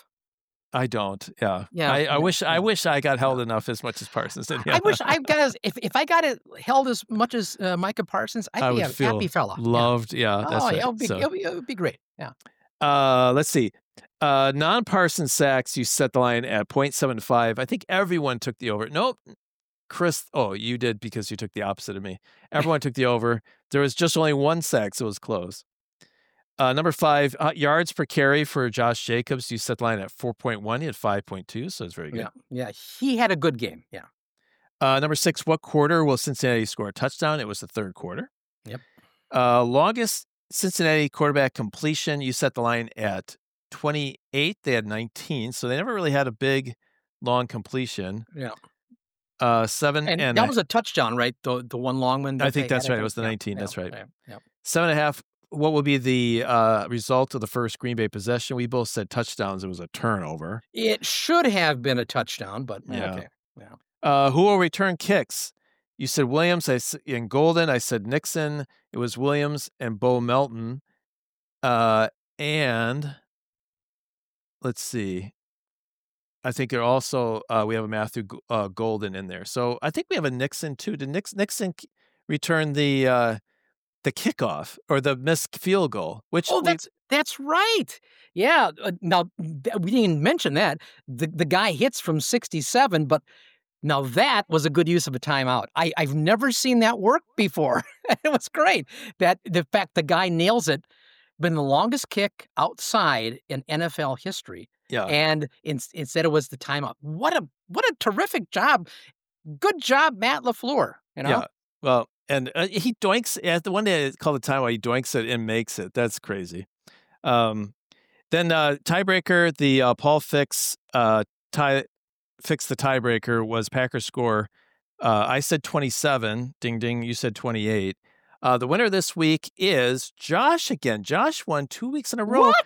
I don't. Yeah. Yeah, I, I yeah, wish I yeah. wish I got held enough as much as Parsons did. I wish I got as if, if I got it held as much as uh, Micah Parsons, I'd I be would a feel happy fella. Yeah. loved. Yeah, that's oh, right. yeah, it would be, So, it would be, it would be great. Yeah. uh, let's see. Uh, non-Parsons sacks, you set the line at point seven five. I think everyone took the over. Nope. Chris, oh, you did because you took the opposite of me. Everyone took the over. There was just only one sack, so it was close. Uh, number five, uh, yards per carry for Josh Jacobs. You set the line at four point one. He had five point two, so it's very good. Yeah. Yeah. He had a good game. Yeah. Uh, number six, what quarter will Cincinnati score a touchdown? It was the third quarter. Yep. Uh, longest Cincinnati quarterback completion, you set the line at twenty-eight. They had nineteen, so they never really had a big, long completion. Yeah. Uh, seven And, and, that a- was a touchdown, right? The the one long one. I that think they that's had, right. It was the yeah, nineteen. yeah, That's right. Yeah. yeah. seven and a half. What will be the uh, result of the first Green Bay possession? We both said touchdowns. It was a turnover. It should have been a touchdown, but Yeah. okay. Yeah. Uh, who will return kicks? You said Williams. I s- in Golden. I said Nixon. It was Williams and Bo Melton. Uh, and let's see. I think there also uh, we have a Matthew G- uh, Golden in there. So I think we have a Nixon too. Did Nix- Nixon k- return the uh, the kickoff or the missed field goal? Which Oh, we- that's that's right. Yeah. Uh, now th- we didn't mention that the the guy hits from sixty-seven, but now that was a good use of a timeout. I I've never seen that work before. It was great. That the fact the guy nails it, been the longest kick outside in N F L history, yeah. and in, instead it was the timeout. What a what a terrific job. Good job, Matt LaFleur. You know. Yeah. Well, and uh, he doinks at the one day called the timeout. He doinks it and makes it. That's crazy. Um, then uh, tiebreaker, the uh, Paul Fix uh, tie fix the tiebreaker was Packers score. Uh, I said twenty-seven. Ding ding. You said twenty-eight. Uh, the winner this week is Josh again. Josh won two weeks in a row. What?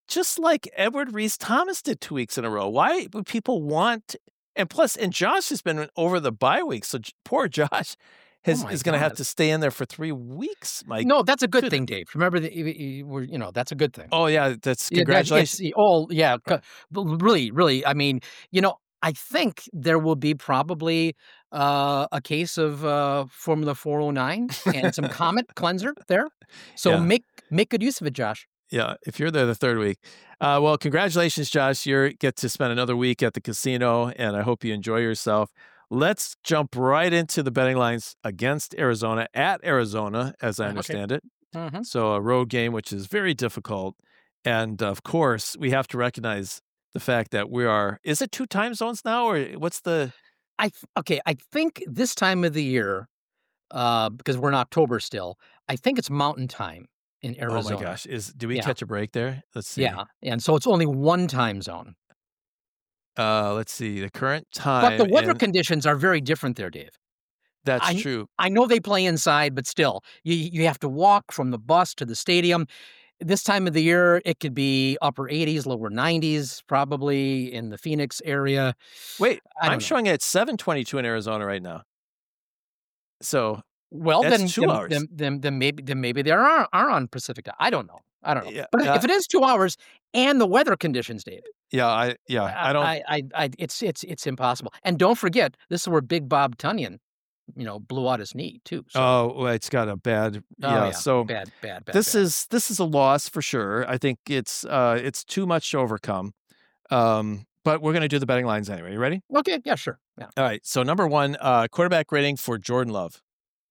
just like Edward Reese Thomas did two weeks in a row. Why would people want? And plus, and Josh has been over the bye week, so j- poor Josh has, Oh my is going to have God. to stay in there for three weeks. Mike. No, that's a good good. thing, Dave. Remember that you, you were, you know, that's a good thing. Oh yeah, that's Yeah, that- congratulations. it's- oh, yeah. c- but Really, really. I mean, you know, I think there will be probably uh, a case of uh, Formula four oh nine and some Comet cleanser there. So Yeah. make make good use of it, Josh. Yeah, if you're there the third week. Uh, well, congratulations, Josh. You get to spend another week at the casino, and I hope you enjoy yourself. Let's jump right into the betting lines against Arizona at Arizona, as I Okay. understand it. Mhm. So a road game, which is very difficult. And of course, we have to recognize the fact that we are, is it two time zones now, or what's the, I th- okay. I think this time of the year, uh, because we're in October still, I think it's Mountain Time in Arizona. oh my gosh, is, do we Yeah. catch a break there? Let's see. Yeah, and so it's only one time zone. Uh, let's see, the current time. But the weather and- conditions are very different there, Dave. that's I- true. I know they play inside, but still, you you have to walk from the bus to the stadium. This time of the year, it could be upper eighties, lower nineties, probably in the Phoenix area. Wait, I don't I'm know. showing it at seven twenty-two in Arizona right now. So Well, That's then, two then, hours. then, then, then maybe then maybe they are are on Pacific time. I don't know. I don't know. Yeah, but uh, if it is two hours and the weather conditions, Dave, yeah, I yeah, I don't. I, I, I, it's it's it's impossible. And don't forget, this is where Big Bob Tunyon, you know, blew out his knee too. So, oh, well, it's got a bad. oh, yeah, so bad, bad, bad. this bad. is this is a loss for sure. I think it's uh it's too much to overcome. Um, but we're gonna do the betting lines anyway. You ready? okay. Yeah, sure. Yeah. All right. So number one, uh, quarterback rating for Jordan Love.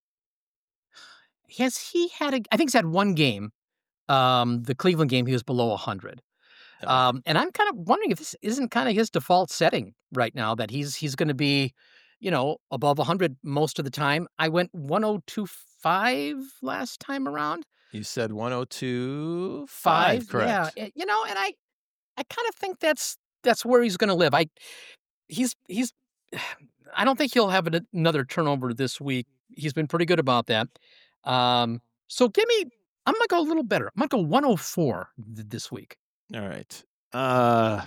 Has he had a? I think he's had one game. Um, the Cleveland game, he was below one hundred. Yeah. Um, and I'm kind of wondering if this isn't kind of his default setting right now, that he's he's going to be, you know, above one hundred most of the time. I went one oh two point five last time around. You said one oh two point five, correct? Yeah, eh, you know, and I I kind of think that's that's where he's going to live. I he's he's I don't think he'll have an, another turnover this week. He's been pretty good about that. Um, so give me. I'm gonna go a little better. I'm gonna go one oh four th- this week. All right. Uh,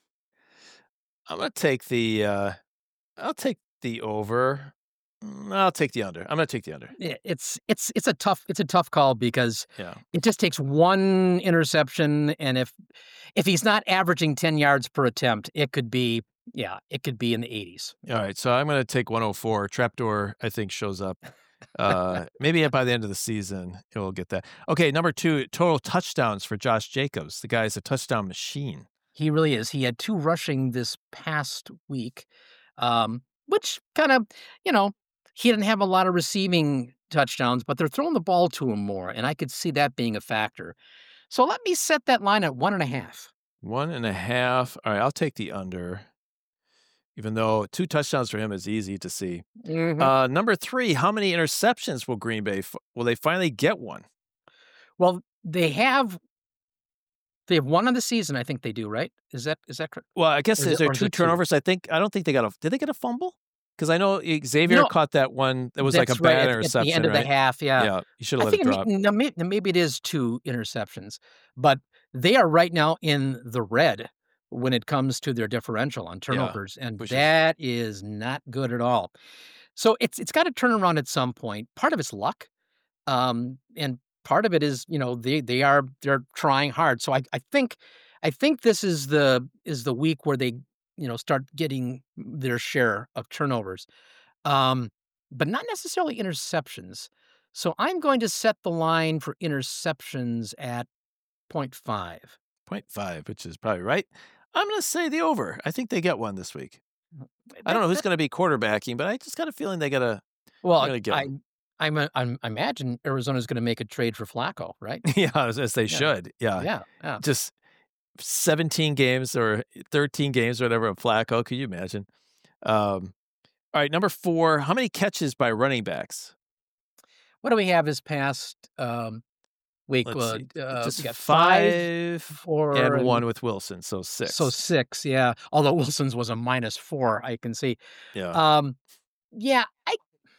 I'm gonna take the. Uh, I'll take the over. Mm, I'll take the under. I'm gonna take the under. Yeah, It's it's it's a tough it's a tough call because Yeah. it just takes one interception, and if if he's not averaging ten yards per attempt, it could be yeah, it could be in the eighties. All right. So I'm gonna take one oh four. Trapdoor, I think, shows up. Uh, maybe by the end of the season, he'll get that. Okay. Number two, total touchdowns for Josh Jacobs. The guy's a touchdown machine. He really is. He had two rushing this past week, um, which kind of you know he didn't have a lot of receiving touchdowns, but they're throwing the ball to him more, and I could see that being a factor. So let me set that line at one and a half. One and a half. All right. I'll take the under. Even though two touchdowns for him is easy to see. Mhm. Uh, number three, how many interceptions will Green Bay, f- will they finally get one? Well, they have they have one on the season. I think they do, right? Is that is that correct? Well, I guess Or is is it- there or is two it two? turnovers? I think, I don't think they got a, did they get a fumble? Because I know Xavier No, caught that one that was like a That's right, bad at- interception. at the end of right? the half. Yeah, Yeah, you should have I let think it it drop. may, now, maybe, maybe it is two interceptions, but they are right now in the red when it comes to their differential on turnovers, and which is- that is not good at all. So it's it's got to turn around at some point. Part of it's luck, um, and part of it is you know they they are they're trying hard. So I I think I think this is the is the week where they you know start getting their share of turnovers, um, but not necessarily interceptions. So I'm going to set the line for interceptions at point five. point five, which is probably right. I'm going to say the over. I think they get one this week. I don't know who's going to be quarterbacking, but I just got a feeling they got to, Well, gonna get I, I'm, a, I'm, I imagine Arizona's going to make a trade for Flacco, right? yeah, as, as they Yeah. should. Yeah. yeah, yeah. Just seventeen games or thirteen games or whatever of Flacco. Could you imagine? Um, all right. Number four, how many catches by running backs? What do we have this past um, week? Let's Uh, see. uh, Just we got five, four, and one with Wilson. So six. So six, yeah. Although Wilson's was a minus four, I can see. yeah. Um, yeah, I,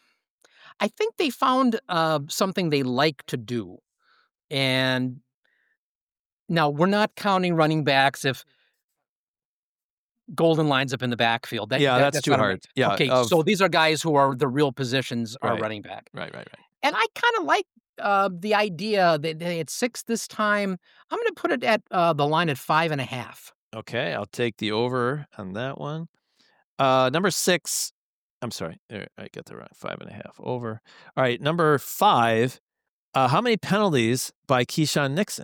I think they found uh, something they like to do, and now we're not counting running backs if Golden lines up in the backfield. That, yeah, that- that's, that's too not a- hard. Yeah. okay, of- so these are guys who are the real positions are Right. running back. right, right, right. And I kind of like uh, the idea that they had six this time. I'm going to put it at uh, the line at five and a half. Okay, I'll take the over on that one. Uh, number six. I'm sorry, there, I got the wrong five and a half over. All right, number five. Uh, how many penalties by Keyshawn Nixon?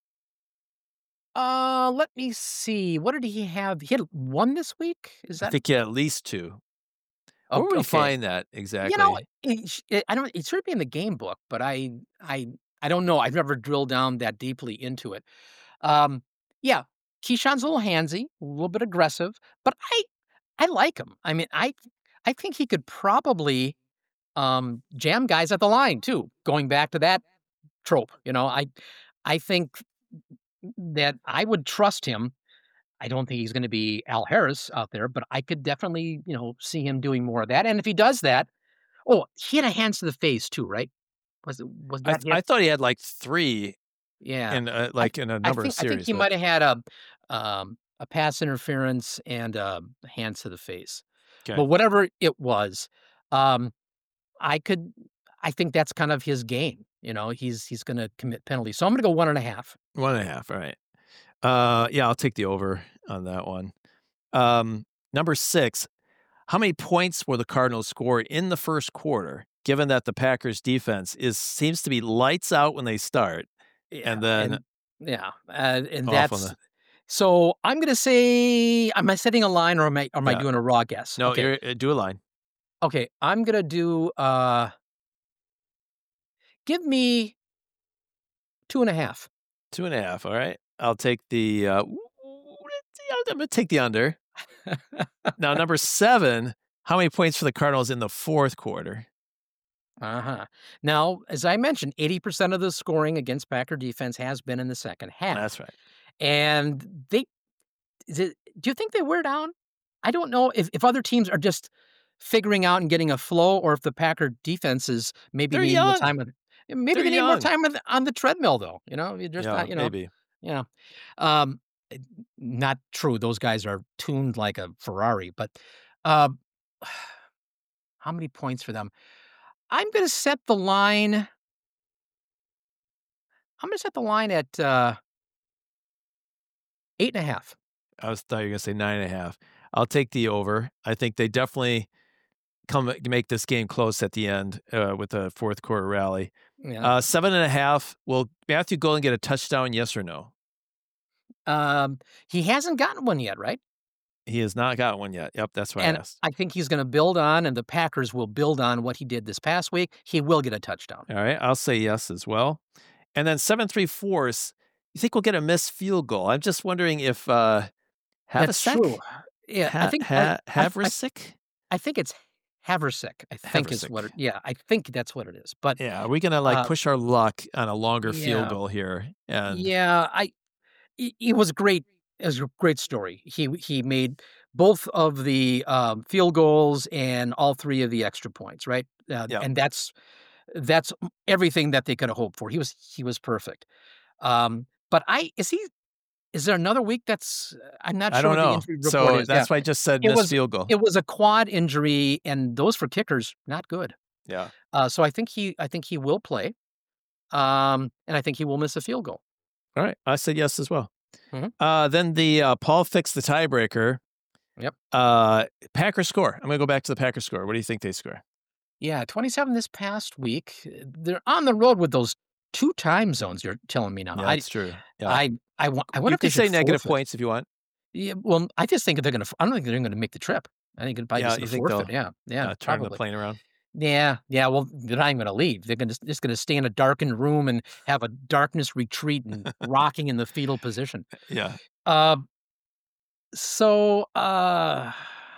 Uh, let me see. What did he have? He had one this week. Is I that? think yeah, at least two. Oh, Where would we okay. find that exactly? You know, it, sh- it- I don't. It should be in the game book, but I, I, I don't know. I've never drilled down that deeply into it. Um, yeah, Keyshawn's a little handsy, a little bit aggressive, but I, I like him. I mean, I, I think he could probably, um, jam guys at the line too. Going back to that trope, you know, I, I think that I would trust him. I don't think he's going to be Al Harris out there, but I could definitely, you know, see him doing more of that. And if he does that, oh, he had a hands to the face too, right? Was it was I, that? th- I thought he had like three yeah, in uh, like in a I number think of I series. think he but- might have had a um, a pass interference and uh, hands to the face. Okay. But whatever it was, um, I could. I think that's kind of his game. You know, he's he's going to commit penalties. So I'm going to go one and a half. One and a half. All right. Uh, yeah, I'll take the over on that one. Um, number six. How many points will the Cardinals score in the first quarter? Given that the Packers defense is seems to be lights out when they start, Yeah, and then and, yeah, uh, and off on that's the- so. I'm going to say, am I setting a line or am I or am I Yeah. doing a raw guess? no, okay. you're, uh, do a line. Okay, I'm going to do. Uh, give me two and a half. Two and a half. All right. I'll take the. Uh, let's see, I'm gonna take the under. Now, number seven. How many points for the Cardinals in the fourth quarter? Uh huh. Now, as I mentioned, eighty percent of the scoring against Packer defense has been in the second half. That's right. And they, is it, do you think they wear down? I don't know if, if other teams are just figuring out and getting a flow, or if the Packer defense is maybe They're needing more young. time. On, maybe They're they need more young. time on the, on the treadmill, though. You know, you just yeah, not, you know, maybe. yeah. Um, eh, not true. Those guys are tuned like a Ferrari. But uh, how many points for them? I'm going to set the line. I'm going to set the line at uh, eight and a half. I was thought you were gonna say nine and a half. I'll take the over. I think they definitely come make this game close at the end uh, with a fourth quarter rally. Yeah. Uh, seven and a half. Will Matthew Golden get a touchdown? Yes or no? Um, he hasn't gotten one yet, right? He has not got one yet. Yep, that's what And I asked. I think he's going to build on, and the Packers will build on what he did this past week. He will get a touchdown. All right, I'll say yes as well. And then seven three fourths. You think we'll get a missed field goal? I'm just wondering if uh, That's Havasek, true. Yeah, ha- I think ha- I, I, I, Haversick? I think it's Haversick. I think is Haversick. what. It, yeah, I think that's what it is. But Yeah, are we gonna like Uh, push our luck on a longer yeah. field goal here? And yeah, I. It, it was great. It was a great story. He he made both of the um, field goals and all three of the extra points. Right, uh, Yeah. and that's that's everything that they could have hoped for. He was he was perfect. Um, but I is he. Is there another week that's I'm not I sure don't what the know. injury report So is. that's Yeah. why I just said It missed was- field goal. It was a quad injury, and those for kickers not good. yeah. Uh, so I think he I think he will play, um, and I think he will miss a field goal. All right. I said yes as well. Mhm. Uh, then the uh, Paul fixed the tiebreaker. Yep. Uh, Packers score. I'm going to go back to the Packers score. What do you think they score? Yeah, twenty-seven this past week. They're on the road with those two time zones. You're telling me now. Yeah, I that's true. Yeah. I I, wa- I wonder you if they can say should negative forfeit. points if you want. Yeah, well, I just think they're gonna. I don't think they're gonna make the trip. I think it'd probably Yeah, just you be think they'll, forfeit. Yeah, yeah, uh, turn the probably. plane around. Yeah, yeah. Well, they're not even going to leave. They're gonna, just going to stay in a darkened room and have a darkness retreat and rocking in the fetal position. Yeah. Uh, so, uh,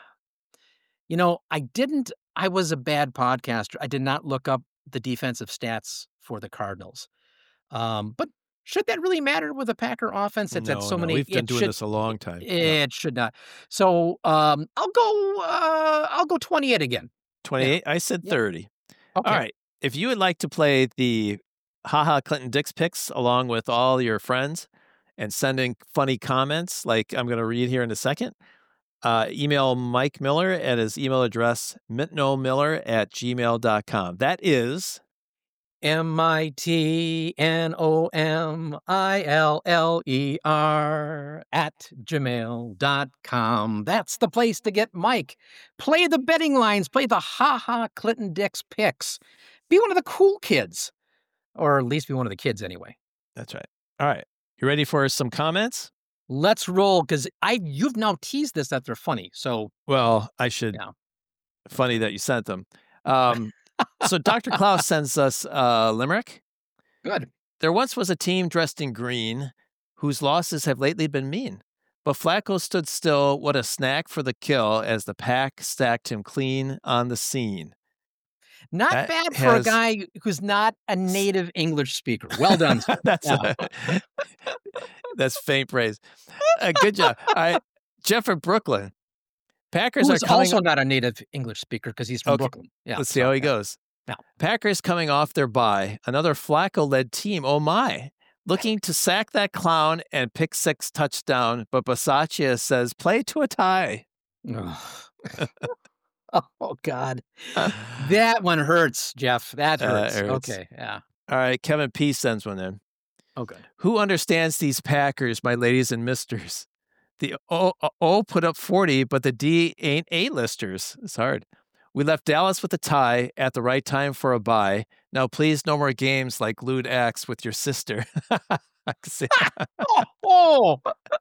you know, I didn't. I was a bad podcaster. I did not look up the defensive stats for the Cardinals. Um, but should that really matter with a Packer offense that's no, had so no, many? We've been it doing should, this a long time. Yeah. It should not. So, um, I'll go. Uh, I'll go twenty-eight again. twenty-eight. I said Yeah. thirty. Okay. All right. If you would like to play the Haha Clinton Dix picks along with all your friends and send in funny comments like I'm going to read here in a second. Uh, email Mike Miller at his email address, mitnomiller at gmail dot com. That is M I T N O M I L L E R at gmail dot com. That's the place to get Mike. Play the betting lines. Play the ha-ha Clinton Dix picks. Be one of the cool kids. Or at least be one of the kids anyway. That's right. All right. You ready for some comments? Let's roll, because I you've now teased this that they're funny. So, well, I should. Yeah. Funny that you sent them. Um, so Doctor Klaus sends us uh, limerick. Good. There once was a team dressed in green whose losses have lately been mean. But Flacco stood still, what a snack for the kill, as the pack stacked him clean on the scene. Not That bad for has- a guy who's not a native English speaker. Well done. sir. that's Yeah. that's faint praise. Uh, good job. All right, Jeff in Brooklyn. Packers Who's are coming. also not a native English speaker because he's from Okay. Brooklyn. Yeah. Let's see so, how he yeah. goes. Yeah. Packers coming off their bye. Another Flacco-led team. Oh my! Looking to sack that clown and pick six touchdown, but Bisaccia says play to a tie. Oh, God. That one hurts, Jeff. That Uh, hurts. hurts. Okay. Yeah. All right, Kevin P sends one in. Oh, good. Who understands these Packers, my ladies and misters? The O, o put up forty, but the D ain't A-listers. It's hard. We left Dallas with a tie at the right time for a bye. Now, please, no more games like lewd acts with your sister. I can see- Oh.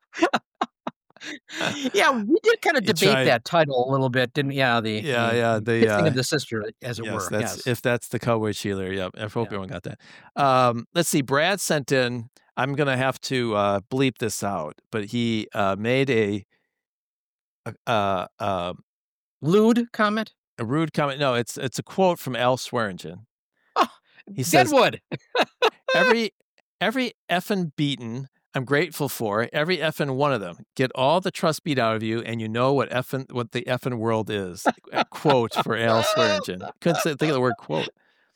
Yeah, we did kind of You debate tried- that title a little bit, didn't we? Yeah, the yeah, the, yeah. the The, kissing uh, of the sister, as it yes, were. that's, Yes. if that's the cowboy cheerleader. Yep. I hope Yeah. everyone got that. Um, let's see. Brad sent in. I'm gonna have to uh, bleep this out, but he uh, made a a, uh, uh, Lewd comment. a rude comment. No, it's it's a quote from Al Swearingen. Oh, He says, Deadwood. every every effing beaten I'm grateful for, every effing one of them. Get all the trust beat out of you, and you know what effing what the effing world is. A quote for Al Swearingen. Couldn't say, think of the word quote.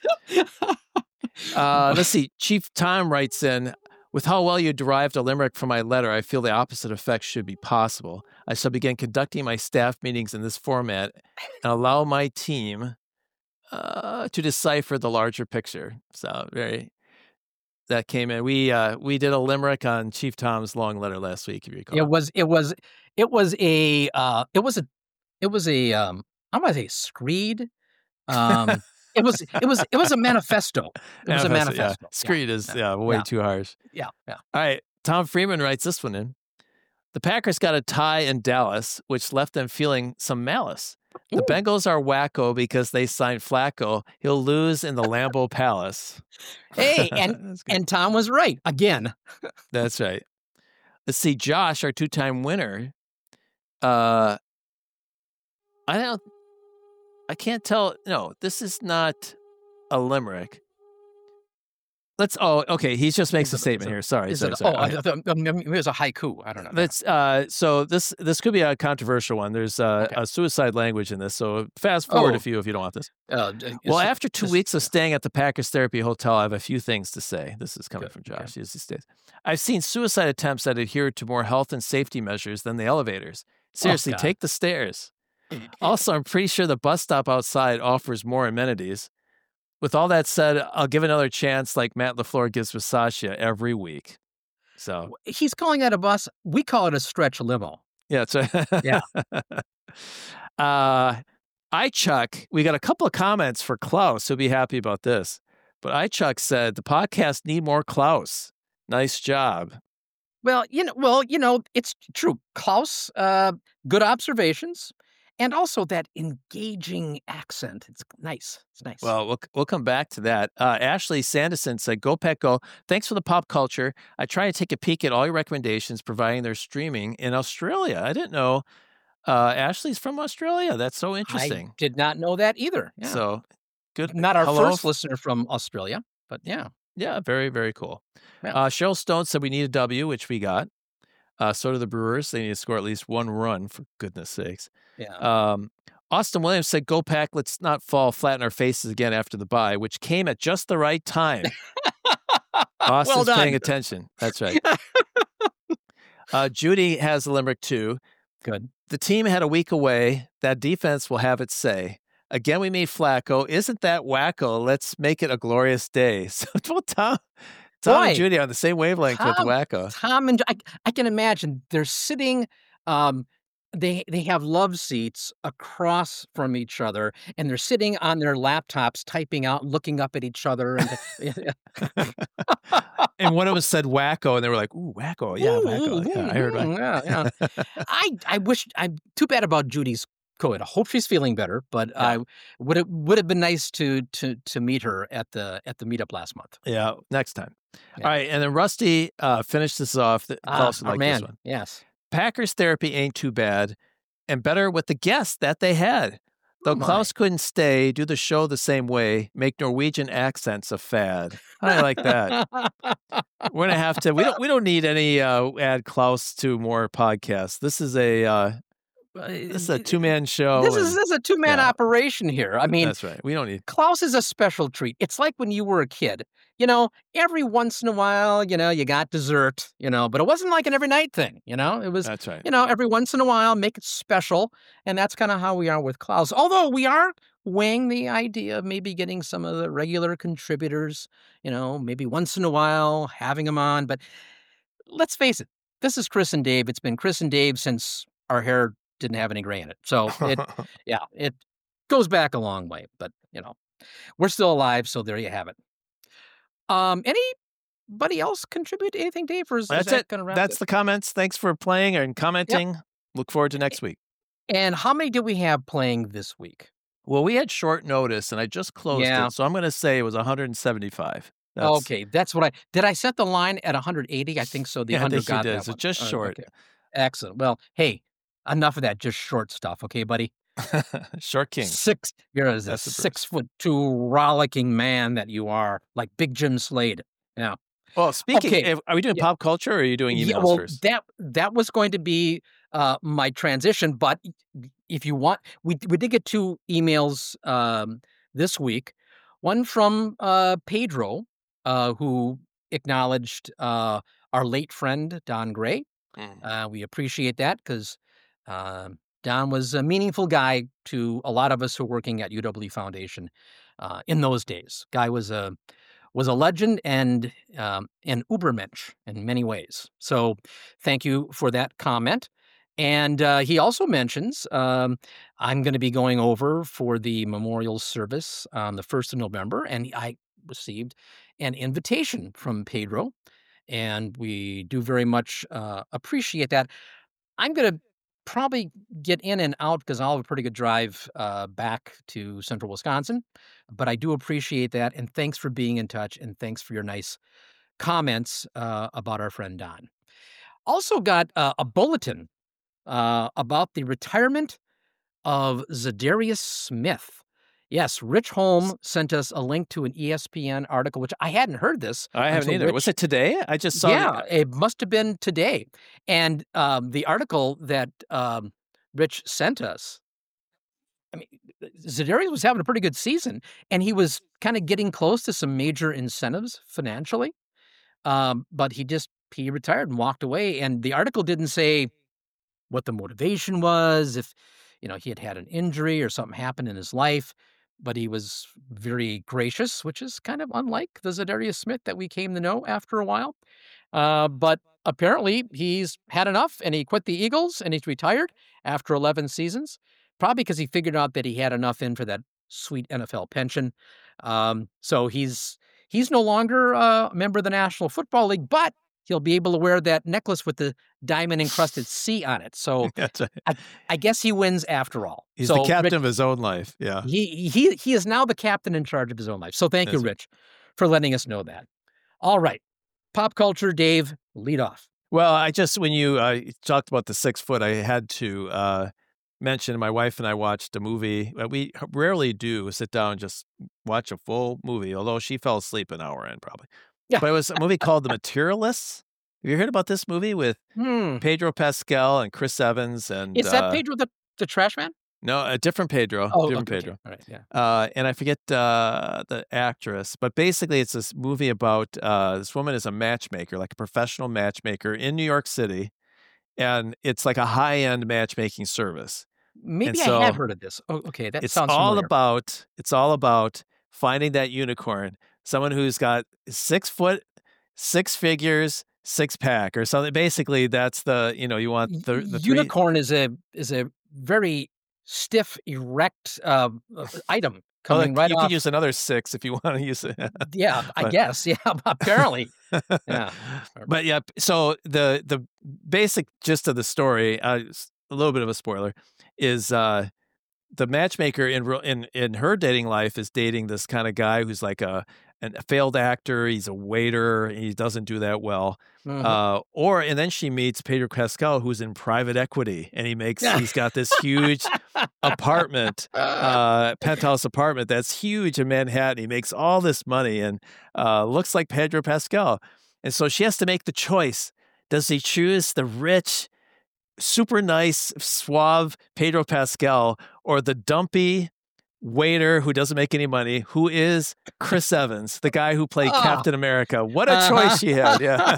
Uh, let's see. Chief Tom writes in, with how well you derived a limerick from my letter, I feel the opposite effect should be possible. I shall begin conducting my staff meetings in this format and allow my team uh, to decipher the larger picture. So very, that came in. We uh, we did a limerick on Chief Tom's long letter last week, if you recall. It was. It was. It was a. Uh, it was a. It was a. Um, I'm gonna say screed. Um, it was. It was. It was a manifesto. It was a manifesto. Yeah. Screed is yeah, yeah, way yeah. too harsh. Yeah. Yeah. All right. Tom Freeman writes this one in. The Packers got a tie in Dallas, which left them feeling some malice. The Ooh. Bengals are wacko because they signed Flacco. He'll lose in the Lambeau Palace. Hey, and That's good. and Tom was right again. That's right. Let's see. Josh, our two-time winner. Uh, I don't. I can't tell. No, this is not a limerick. Let's. Oh, okay. He just makes Is a it- statement is it- here. Sorry. Is sorry, it? sorry. Oh, Okay. I thought um, it was a haiku. I don't know. That's uh. So this this could be a controversial one. There's uh, Okay. a suicide language in this. So fast forward Oh. a few if you don't want this. Uh, d- Well, is- after two is- weeks of staying at the Packers Therapy Hotel, I have a few things to say. This is coming Good, from okay. Josh. As he states, I've seen suicide attempts that adhere to more health and safety measures than the elevators. Seriously, God. take the stairs. Also, I'm pretty sure the bus stop outside offers more amenities. With all that said, I'll give another chance like Matt LaFleur gives Bisaccia every week. So, He's calling that a bus. We call it a stretch limo. yeah. It's a Yeah. uh, iChuck, we got a couple of comments for Klaus. He'll be happy about this. But iChuck said, the podcast need more Klaus. Nice job. Well, you know, well, you know, it's true. Klaus, uh, good observations, and also that engaging accent. It's nice. It's nice. Well, we'll we'll come back to that. Uh, Ashley Sanderson said, "Go Pack Go! Thanks for the pop culture. I try to take a peek at all your recommendations, providing they're streaming in Australia. I didn't know uh, Ashley's from Australia. That's so interesting. I did not know that either. Yeah. So good. Not our Hello. first listener from Australia, but yeah. Yeah, very very cool. Yeah. Uh, Cheryl Stone said we need a W, which we got. Uh, so do the Brewers. They need to score at least one run, for goodness sakes. Yeah. Um, Austin Williams said, "Go Pack! Let's not fall flat in our faces again after the bye," which came at just the right time. Austin's done. paying attention. That's right. Uh, Judy has a limerick too. Good. The team had a week away. That defense will have its say. Again, we meet Flacco. Isn't that wacko? Let's make it a glorious day. So, well, Tom, Tom Boy, and Judy are on the same wavelength with Tom, wacko. Tom and I, I can imagine they're sitting. Um, they they have love seats across from each other, and they're sitting on their laptops, typing out, looking up at each other, and And one of us said wacko, and they were like, "Ooh, wacko, yeah, Ooh, wacko, ooh, yeah, I heard ooh, wacko." yeah, yeah. I I wish. I'm too bad about Judy's COVID. I hope she's feeling better, but Yeah. I would it would have been nice to to to meet her at the at the meetup last month. Yeah, next time. Yeah. All right, and then Rusty uh, finished this off. Th- Ah, Klaus would our like man. this one. Yes. Packers therapy ain't too bad, and better with the guests that they had. Though Oh, my. Klaus couldn't stay, do the show the same way, make Norwegian accents a fad. I like that. We're gonna have to. We don't. We don't need any uh, add Klaus to more podcasts. This is a. Uh, this is a two man show. This is and- this is a two man yeah. operation here. I mean, that's right. We don't need. Klaus is a special treat. It's like when you were a kid. You know, every once in a while, you know, you got dessert, you know, but it wasn't like an every night thing, you know? It was, That's right. you know, every once in a while, make it special. And that's kind of how we are with Klaus. Although we are weighing the idea of maybe getting some of the regular contributors, you know, maybe once in a while, having them on. But let's face it, this is Chris and Dave. It's been Chris and Dave since our hair didn't have any gray in it. So it, yeah, it goes back a long way. But, you know, we're still alive. So there you have it. Um, anybody else contribute to anything, Dave? Or is, That's is that it. Gonna wrap That's it? the comments. Thanks for playing and commenting. Look forward to next week. And how many do we have playing this week? Well, we had short notice, and I just closed Yeah. it, so I'm going to say it was one hundred seventy-five. That's, Okay, that's what I did. I set the line at one hundred eighty. I think so. The Yeah, I under think you got did. that So one. just Uh, short. okay. Excellent. Well, hey, enough of that just short stuff, okay, buddy? Short King. Six. You're a That's the Bruce. six foot two rollicking man that you are, like Big Jim Slade. Yeah. Well, speaking, Okay. if, are we doing Yeah. pop culture, or are you doing emails Yeah, well, first? that that was going to be uh, my transition, but if you want, we we did get two emails um, this week. One from uh, Pedro, uh, who acknowledged uh, our late friend Don Gray. Mm. Uh, we appreciate that because um Don was a meaningful guy to a lot of us who were working at U W Foundation uh, in those days. Guy was a was a legend and um, an Ubermensch in many ways. So thank you for that comment. And uh, he also mentions um, I'm going to be going over for the memorial service on the first of November, and I received an invitation from Pedro, and we do very much uh, appreciate that. I'm going to probably get in and out because I'll have a pretty good drive uh, back to central Wisconsin. But I do appreciate that. And thanks for being in touch. And thanks for your nice comments uh, about our friend Don. Also got uh, a bulletin uh, about the retirement of Zadarius Smith. Yes, Rich Holm sent us a link to an E S P N article, which I hadn't heard this. I haven't until either. Rich- Was it today? I just saw. yeah, it must have been today. And um, the article that um, Rich sent us, I mean, Zadarius was having a pretty good season, and he was kind of getting close to some major incentives financially. Um, but he just he retired and walked away. And the article didn't say what the motivation was, if you know he had had an injury or something happened in his life. But he was very gracious, which is kind of unlike the Zadarius Smith that we came to know after a while. Uh, but apparently he's had enough, and he quit the Eagles, and he's retired after eleven seasons, probably because he figured out that he had enough in for that sweet N F L pension. Um, so he's he's no longer uh, a member of the National Football League, but he'll be able to wear that necklace with the diamond-encrusted C on it. So That's right. I guess he wins after all. He's so the captain Rich- of his own life. Yeah. he he he is now the captain in charge of his own life. So thank you, That's right. Rich, for letting us know that. All right, pop culture, Dave, lead off. Well, I just when you uh, talked about the six foot, I had to uh, mention my wife and I watched a movie. Uh, We rarely do sit down and just watch a full movie, although she fell asleep an hour in probably. Yeah. But it was a movie called The Materialists. Have you heard about this movie with Hmm. Pedro Pascal and Chris Evans? And Is that uh, Pedro the, the trash man? No, a different Pedro. Oh, different okay, okay. Pedro. All right, yeah. Uh, and I forget uh, the actress, but basically it's this movie about uh, this woman is a matchmaker, like a professional matchmaker in New York City, and it's like a high-end matchmaking service. Maybe And I have so heard of this. Oh, okay, that it's sounds all familiar. about it's all about finding that unicorn, someone who's got six foot, six figures, six pack, or something. Basically, that's the you know you want Y- the the three. Unicorn is a is a very stiff, erect uh, uh, item Oh, coming like, right you could off. use another six if you want to use it. Yeah, I But guess. Yeah, apparently. Yeah. but yeah, so the the basic gist of the story, uh, s- a little bit of a spoiler, is uh, the matchmaker in real- in in her dating life is dating this kind of guy who's like a an, a failed actor. He's a waiter. He doesn't do that well. Mhm. Uh, or and then she meets Pedro Pascal, who's in private equity, and he makes he's got this huge apartment, uh, penthouse apartment that's huge in Manhattan. He makes all this money and uh, looks like Pedro Pascal, and so she has to make the choice. Does he choose the rich, super nice, suave Pedro Pascal, or the dumpy waiter who doesn't make any money, who is Chris Evans, the guy who played Oh. Captain America? What a Uh-huh. choice she had. Yeah.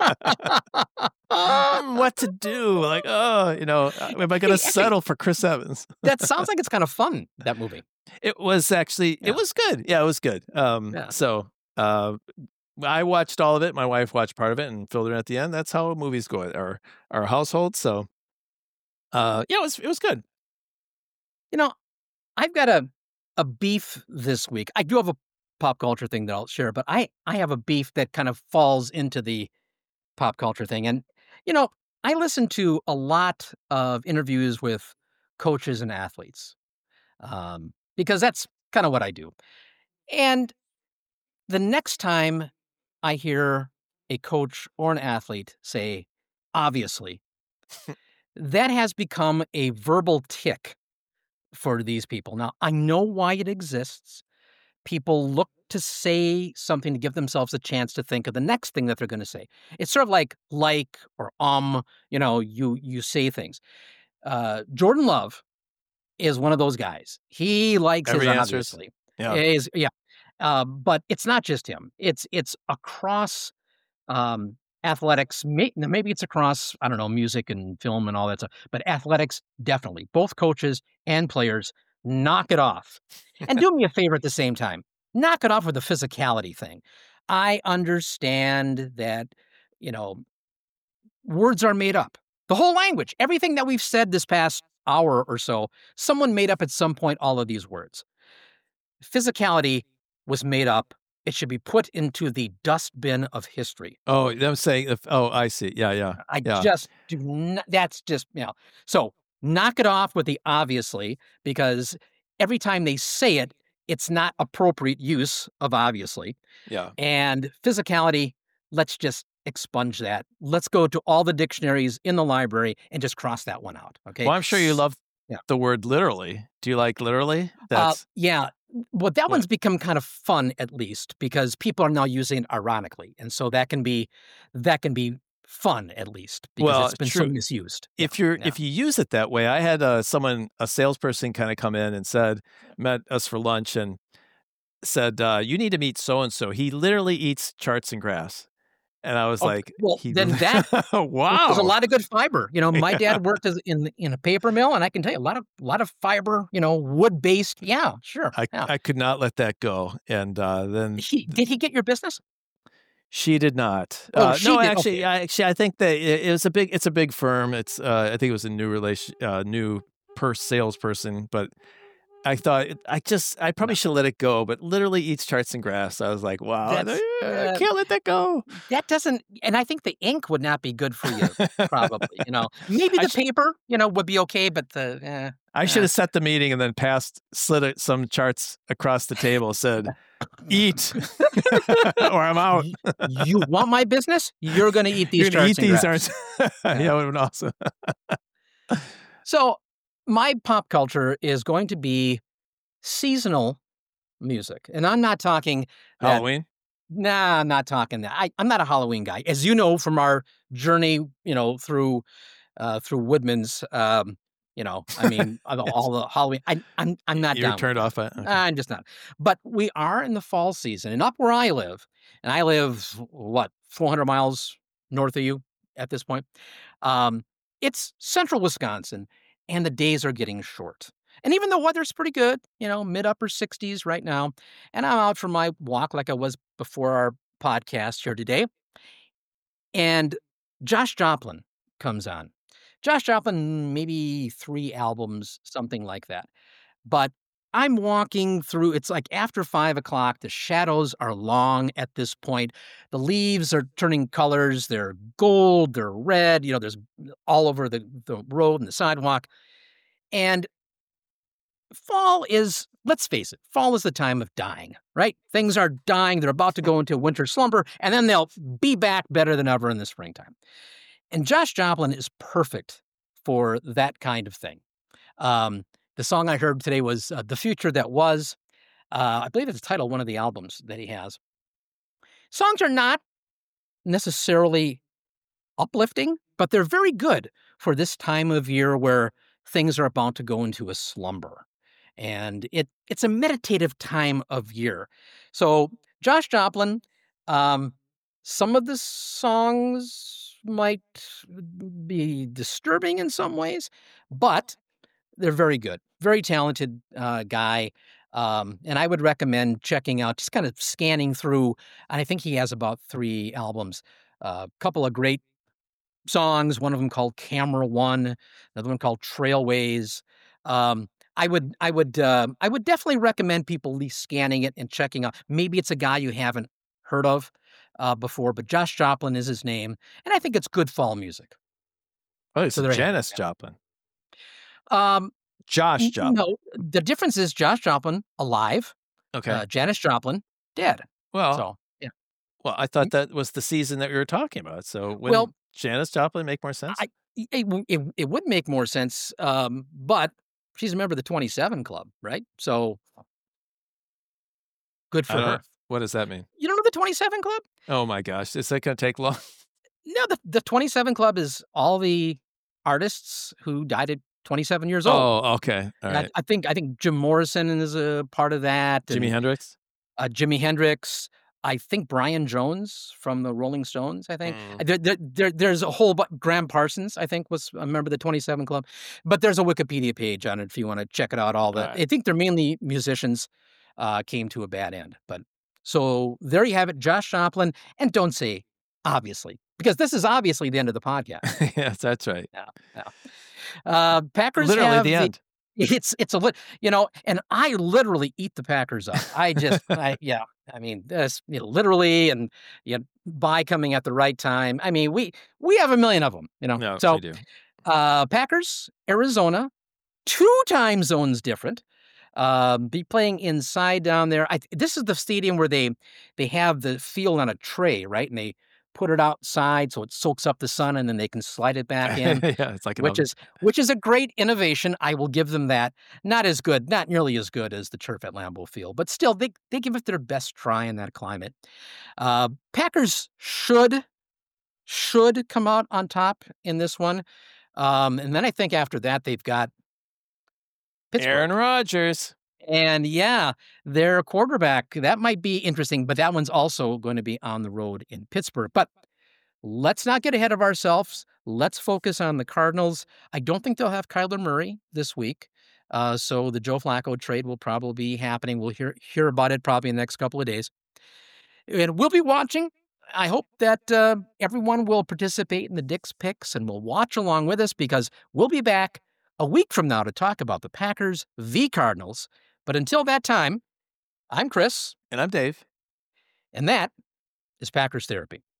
Mm, what to do? Like, oh, you know, uh, am I going Hey, to actually, settle for Chris Evans? that sounds like it's kind of fun, that movie. It was actually, Yeah. it was good. Yeah, it was good. Um, Yeah. so, uh, I watched all of it. My wife watched part of it and filled her in at the end. That's how movies go at our our household. So, uh, yeah, it was it was good. You know, I've got a a beef this week. I do have a pop culture thing that I'll share, but I I have a beef that kind of falls into the pop culture thing. And you know, I listen to a lot of interviews with coaches and athletes um, because that's kind of what I do. And the next time I hear a coach or an athlete say, obviously, that has become a verbal tick for these people. Now, I know why it exists. People look to say something to give themselves a chance to think of the next thing that they're going to say. It's sort of like like or um, you know, you you say things. Uh, Jordan Love is one of those guys. He likes Every his answer is, obviously. yeah. Is yeah. Uh, but it's not just him. It's it's across um, athletics. May, maybe it's across I don't know music and film and all that stuff. But athletics definitely. Both coaches and players knock it off. And do me a favor at the same time. Knock it off with the physicality thing. I understand that you know words are made up. The whole language, everything that we've said this past hour or so, someone made up at some point all of these words. Physicality was made up. It should be put into the dustbin of history. Oh, them saying, if, oh, I see. Yeah, yeah. I yeah. just do not, that's just, you know. So knock it off with the obviously, because every time they say it, it's not appropriate use of obviously. Yeah. And physicality, let's just expunge that. Let's go to all the dictionaries in the library and just cross that one out. Okay. Well, I'm sure you love Yeah. the word literally. Do you like literally? Uh, That's yeah. Well, that What? one's become kind of fun, at least, because people are now using it ironically, and so that can be that can be fun, at least, because Well, it's been so true. misused. if Yeah, you're yeah. if you use it that way. I had uh, someone, a salesperson, kind of come in and said, met us for lunch and said, uh, "You need to meet so and so. He literally eats charts and graphs." And I was Oh, like, well, he, then that wow, There's a lot of good fiber. You know, my Yeah. dad worked as in in a paper mill, and I can tell you a lot of lot of fiber. You know, wood based. Yeah, sure. I yeah. I could not let that go. And uh, then He, did he get your business? she did not. Oh, Uh, she no, did, actually, okay. I, actually, I think that it, it was a big. It's a big firm. It's. Uh, I think it was a new relation, uh, new per salesperson. But I thought I just. I probably should let it go. But literally eats charts and graphs. I was like, wow, I, That's, I uh, can't let that go. That doesn't, and I think the ink would not be good for you. Probably, you know, maybe I the sh- paper, you know, would be okay, but the eh, I should eh. have set the meeting and then passed, slid it- some charts across the table, said, "Eat, or I'm out." Y- you want my business? You're going to eat these You're gonna eat charts and these, graphs. aren't? Yeah, it would have been awesome. So my pop culture is going to be seasonal music, and I'm not talking that, Halloween. Nah, I'm not talking that. I, I'm not a Halloween guy, as you know from our journey, you know, through uh, through Woodman's. Um, you know, I mean, of all the Halloween. I, I'm I'm not You're down with turned it. off by. Okay. I'm just not. But we are in the fall season, and up where I live, and I live what four hundred miles north of you at this point. Um, it's central Wisconsin, and the days are getting short. And even the weather's pretty good, you know, mid upper sixties right now. And I'm out for my walk like I was before our podcast here today. And Josh Joplin comes on. Josh Joplin, maybe three albums, something like that. But I'm walking through, it's like after five o'clock, the shadows are long at this point. The leaves are turning colors. They're gold, they're red, you know, there's all over the, the road and the sidewalk. And fall is, let's face it, fall is the time of dying, right? Things are dying. They're about to go into winter slumber, and then they'll be back better than ever in the springtime. And Josh Joplin is perfect for that kind of thing. Um, the song I heard today was uh, The Future That Was. Uh, I believe it's the title of one of the albums that he has. Songs are not necessarily uplifting, but they're very good for this time of year where things are about to go into a slumber. And it it's a meditative time of year. So Josh Joplin, um, some of the songs might be disturbing in some ways, but they're very good. Very talented uh, guy. Um, and I would recommend checking out, just kind of scanning through. I think he has about three albums. A uh, couple of great songs, one of them called Camera One, another one called Trailways. Um, I would, I would, uh, I would definitely recommend people at least scanning it and checking out. Maybe it's a guy you haven't heard of uh, before, but Josh Joplin is his name, and I think it's good fall music. Oh, it's So there you have Janis it. Joplin. Um, Josh Joplin. no, the difference is Josh Joplin alive, Okay. uh, Janis Joplin dead. well, So yeah, well, I thought that was the season that we were talking about. So when Well, Janis Joplin make more sense? I it, w- it it would make more sense, um, but she's a member of the twenty-seven Club, right? So good I for don't- her. What does that mean? You don't know the twenty-seven Club? Oh my gosh, is that going to take long? No, the the twenty-seven Club is all the artists who died at twenty-seven years old. Oh, okay. All And I, right. I think I think Jim Morrison is a part of that. Jimi and, Hendrix? uh, Jimi Hendrix. I think Brian Jones from the Rolling Stones. I think Mm. there, there, there, there's a whole. But Graham Parsons, I think, was a member of the twenty-seven Club. But there's a Wikipedia page on it if you want to check it out. All the All right. I think they're mainly musicians. Uh, came to a bad end, but so there you have it, Josh Joplin. And don't say obviously, because this is obviously the end of the podcast. Yes, that's right. Uh, Packers Literally have the end. It's it's a lit, you know, and I literally eat the Packers up. I just, I yeah, I mean, this you know, literally, and you know, buy coming at the right time. I mean, we we have a million of them, you know. No, so we do. uh, Packers, Arizona, two time zones different. Uh, be playing inside down there. I, this is the stadium where they they have the field on a tray, right? And they put it outside so it soaks up the sun, and then they can slide it back in. Yeah, it's like an which oven. is which is a great innovation. I will give them that. Not as good, not nearly as good as the turf at Lambeau Field, but still, they they give it their best try in that climate. Uh, Packers should should come out on top in this one, um, and then I think after that they've got Pittsburgh. Aaron Rodgers. And yeah, their quarterback, that might be interesting, but that one's also going to be on the road in Pittsburgh. But let's not get ahead of ourselves. Let's focus on the Cardinals. I don't think they'll have Kyler Murray this week. Uh, so the Joe Flacco trade will probably be happening. We'll hear hear about it probably in the next couple of days. And we'll be watching. I hope that uh, everyone will participate in the Dick's Picks and will watch along with us, because we'll be back a week from now to talk about the Packers v. Cardinals. But until that time, I'm Chris, And I'm Dave. and that is Packers Therapy.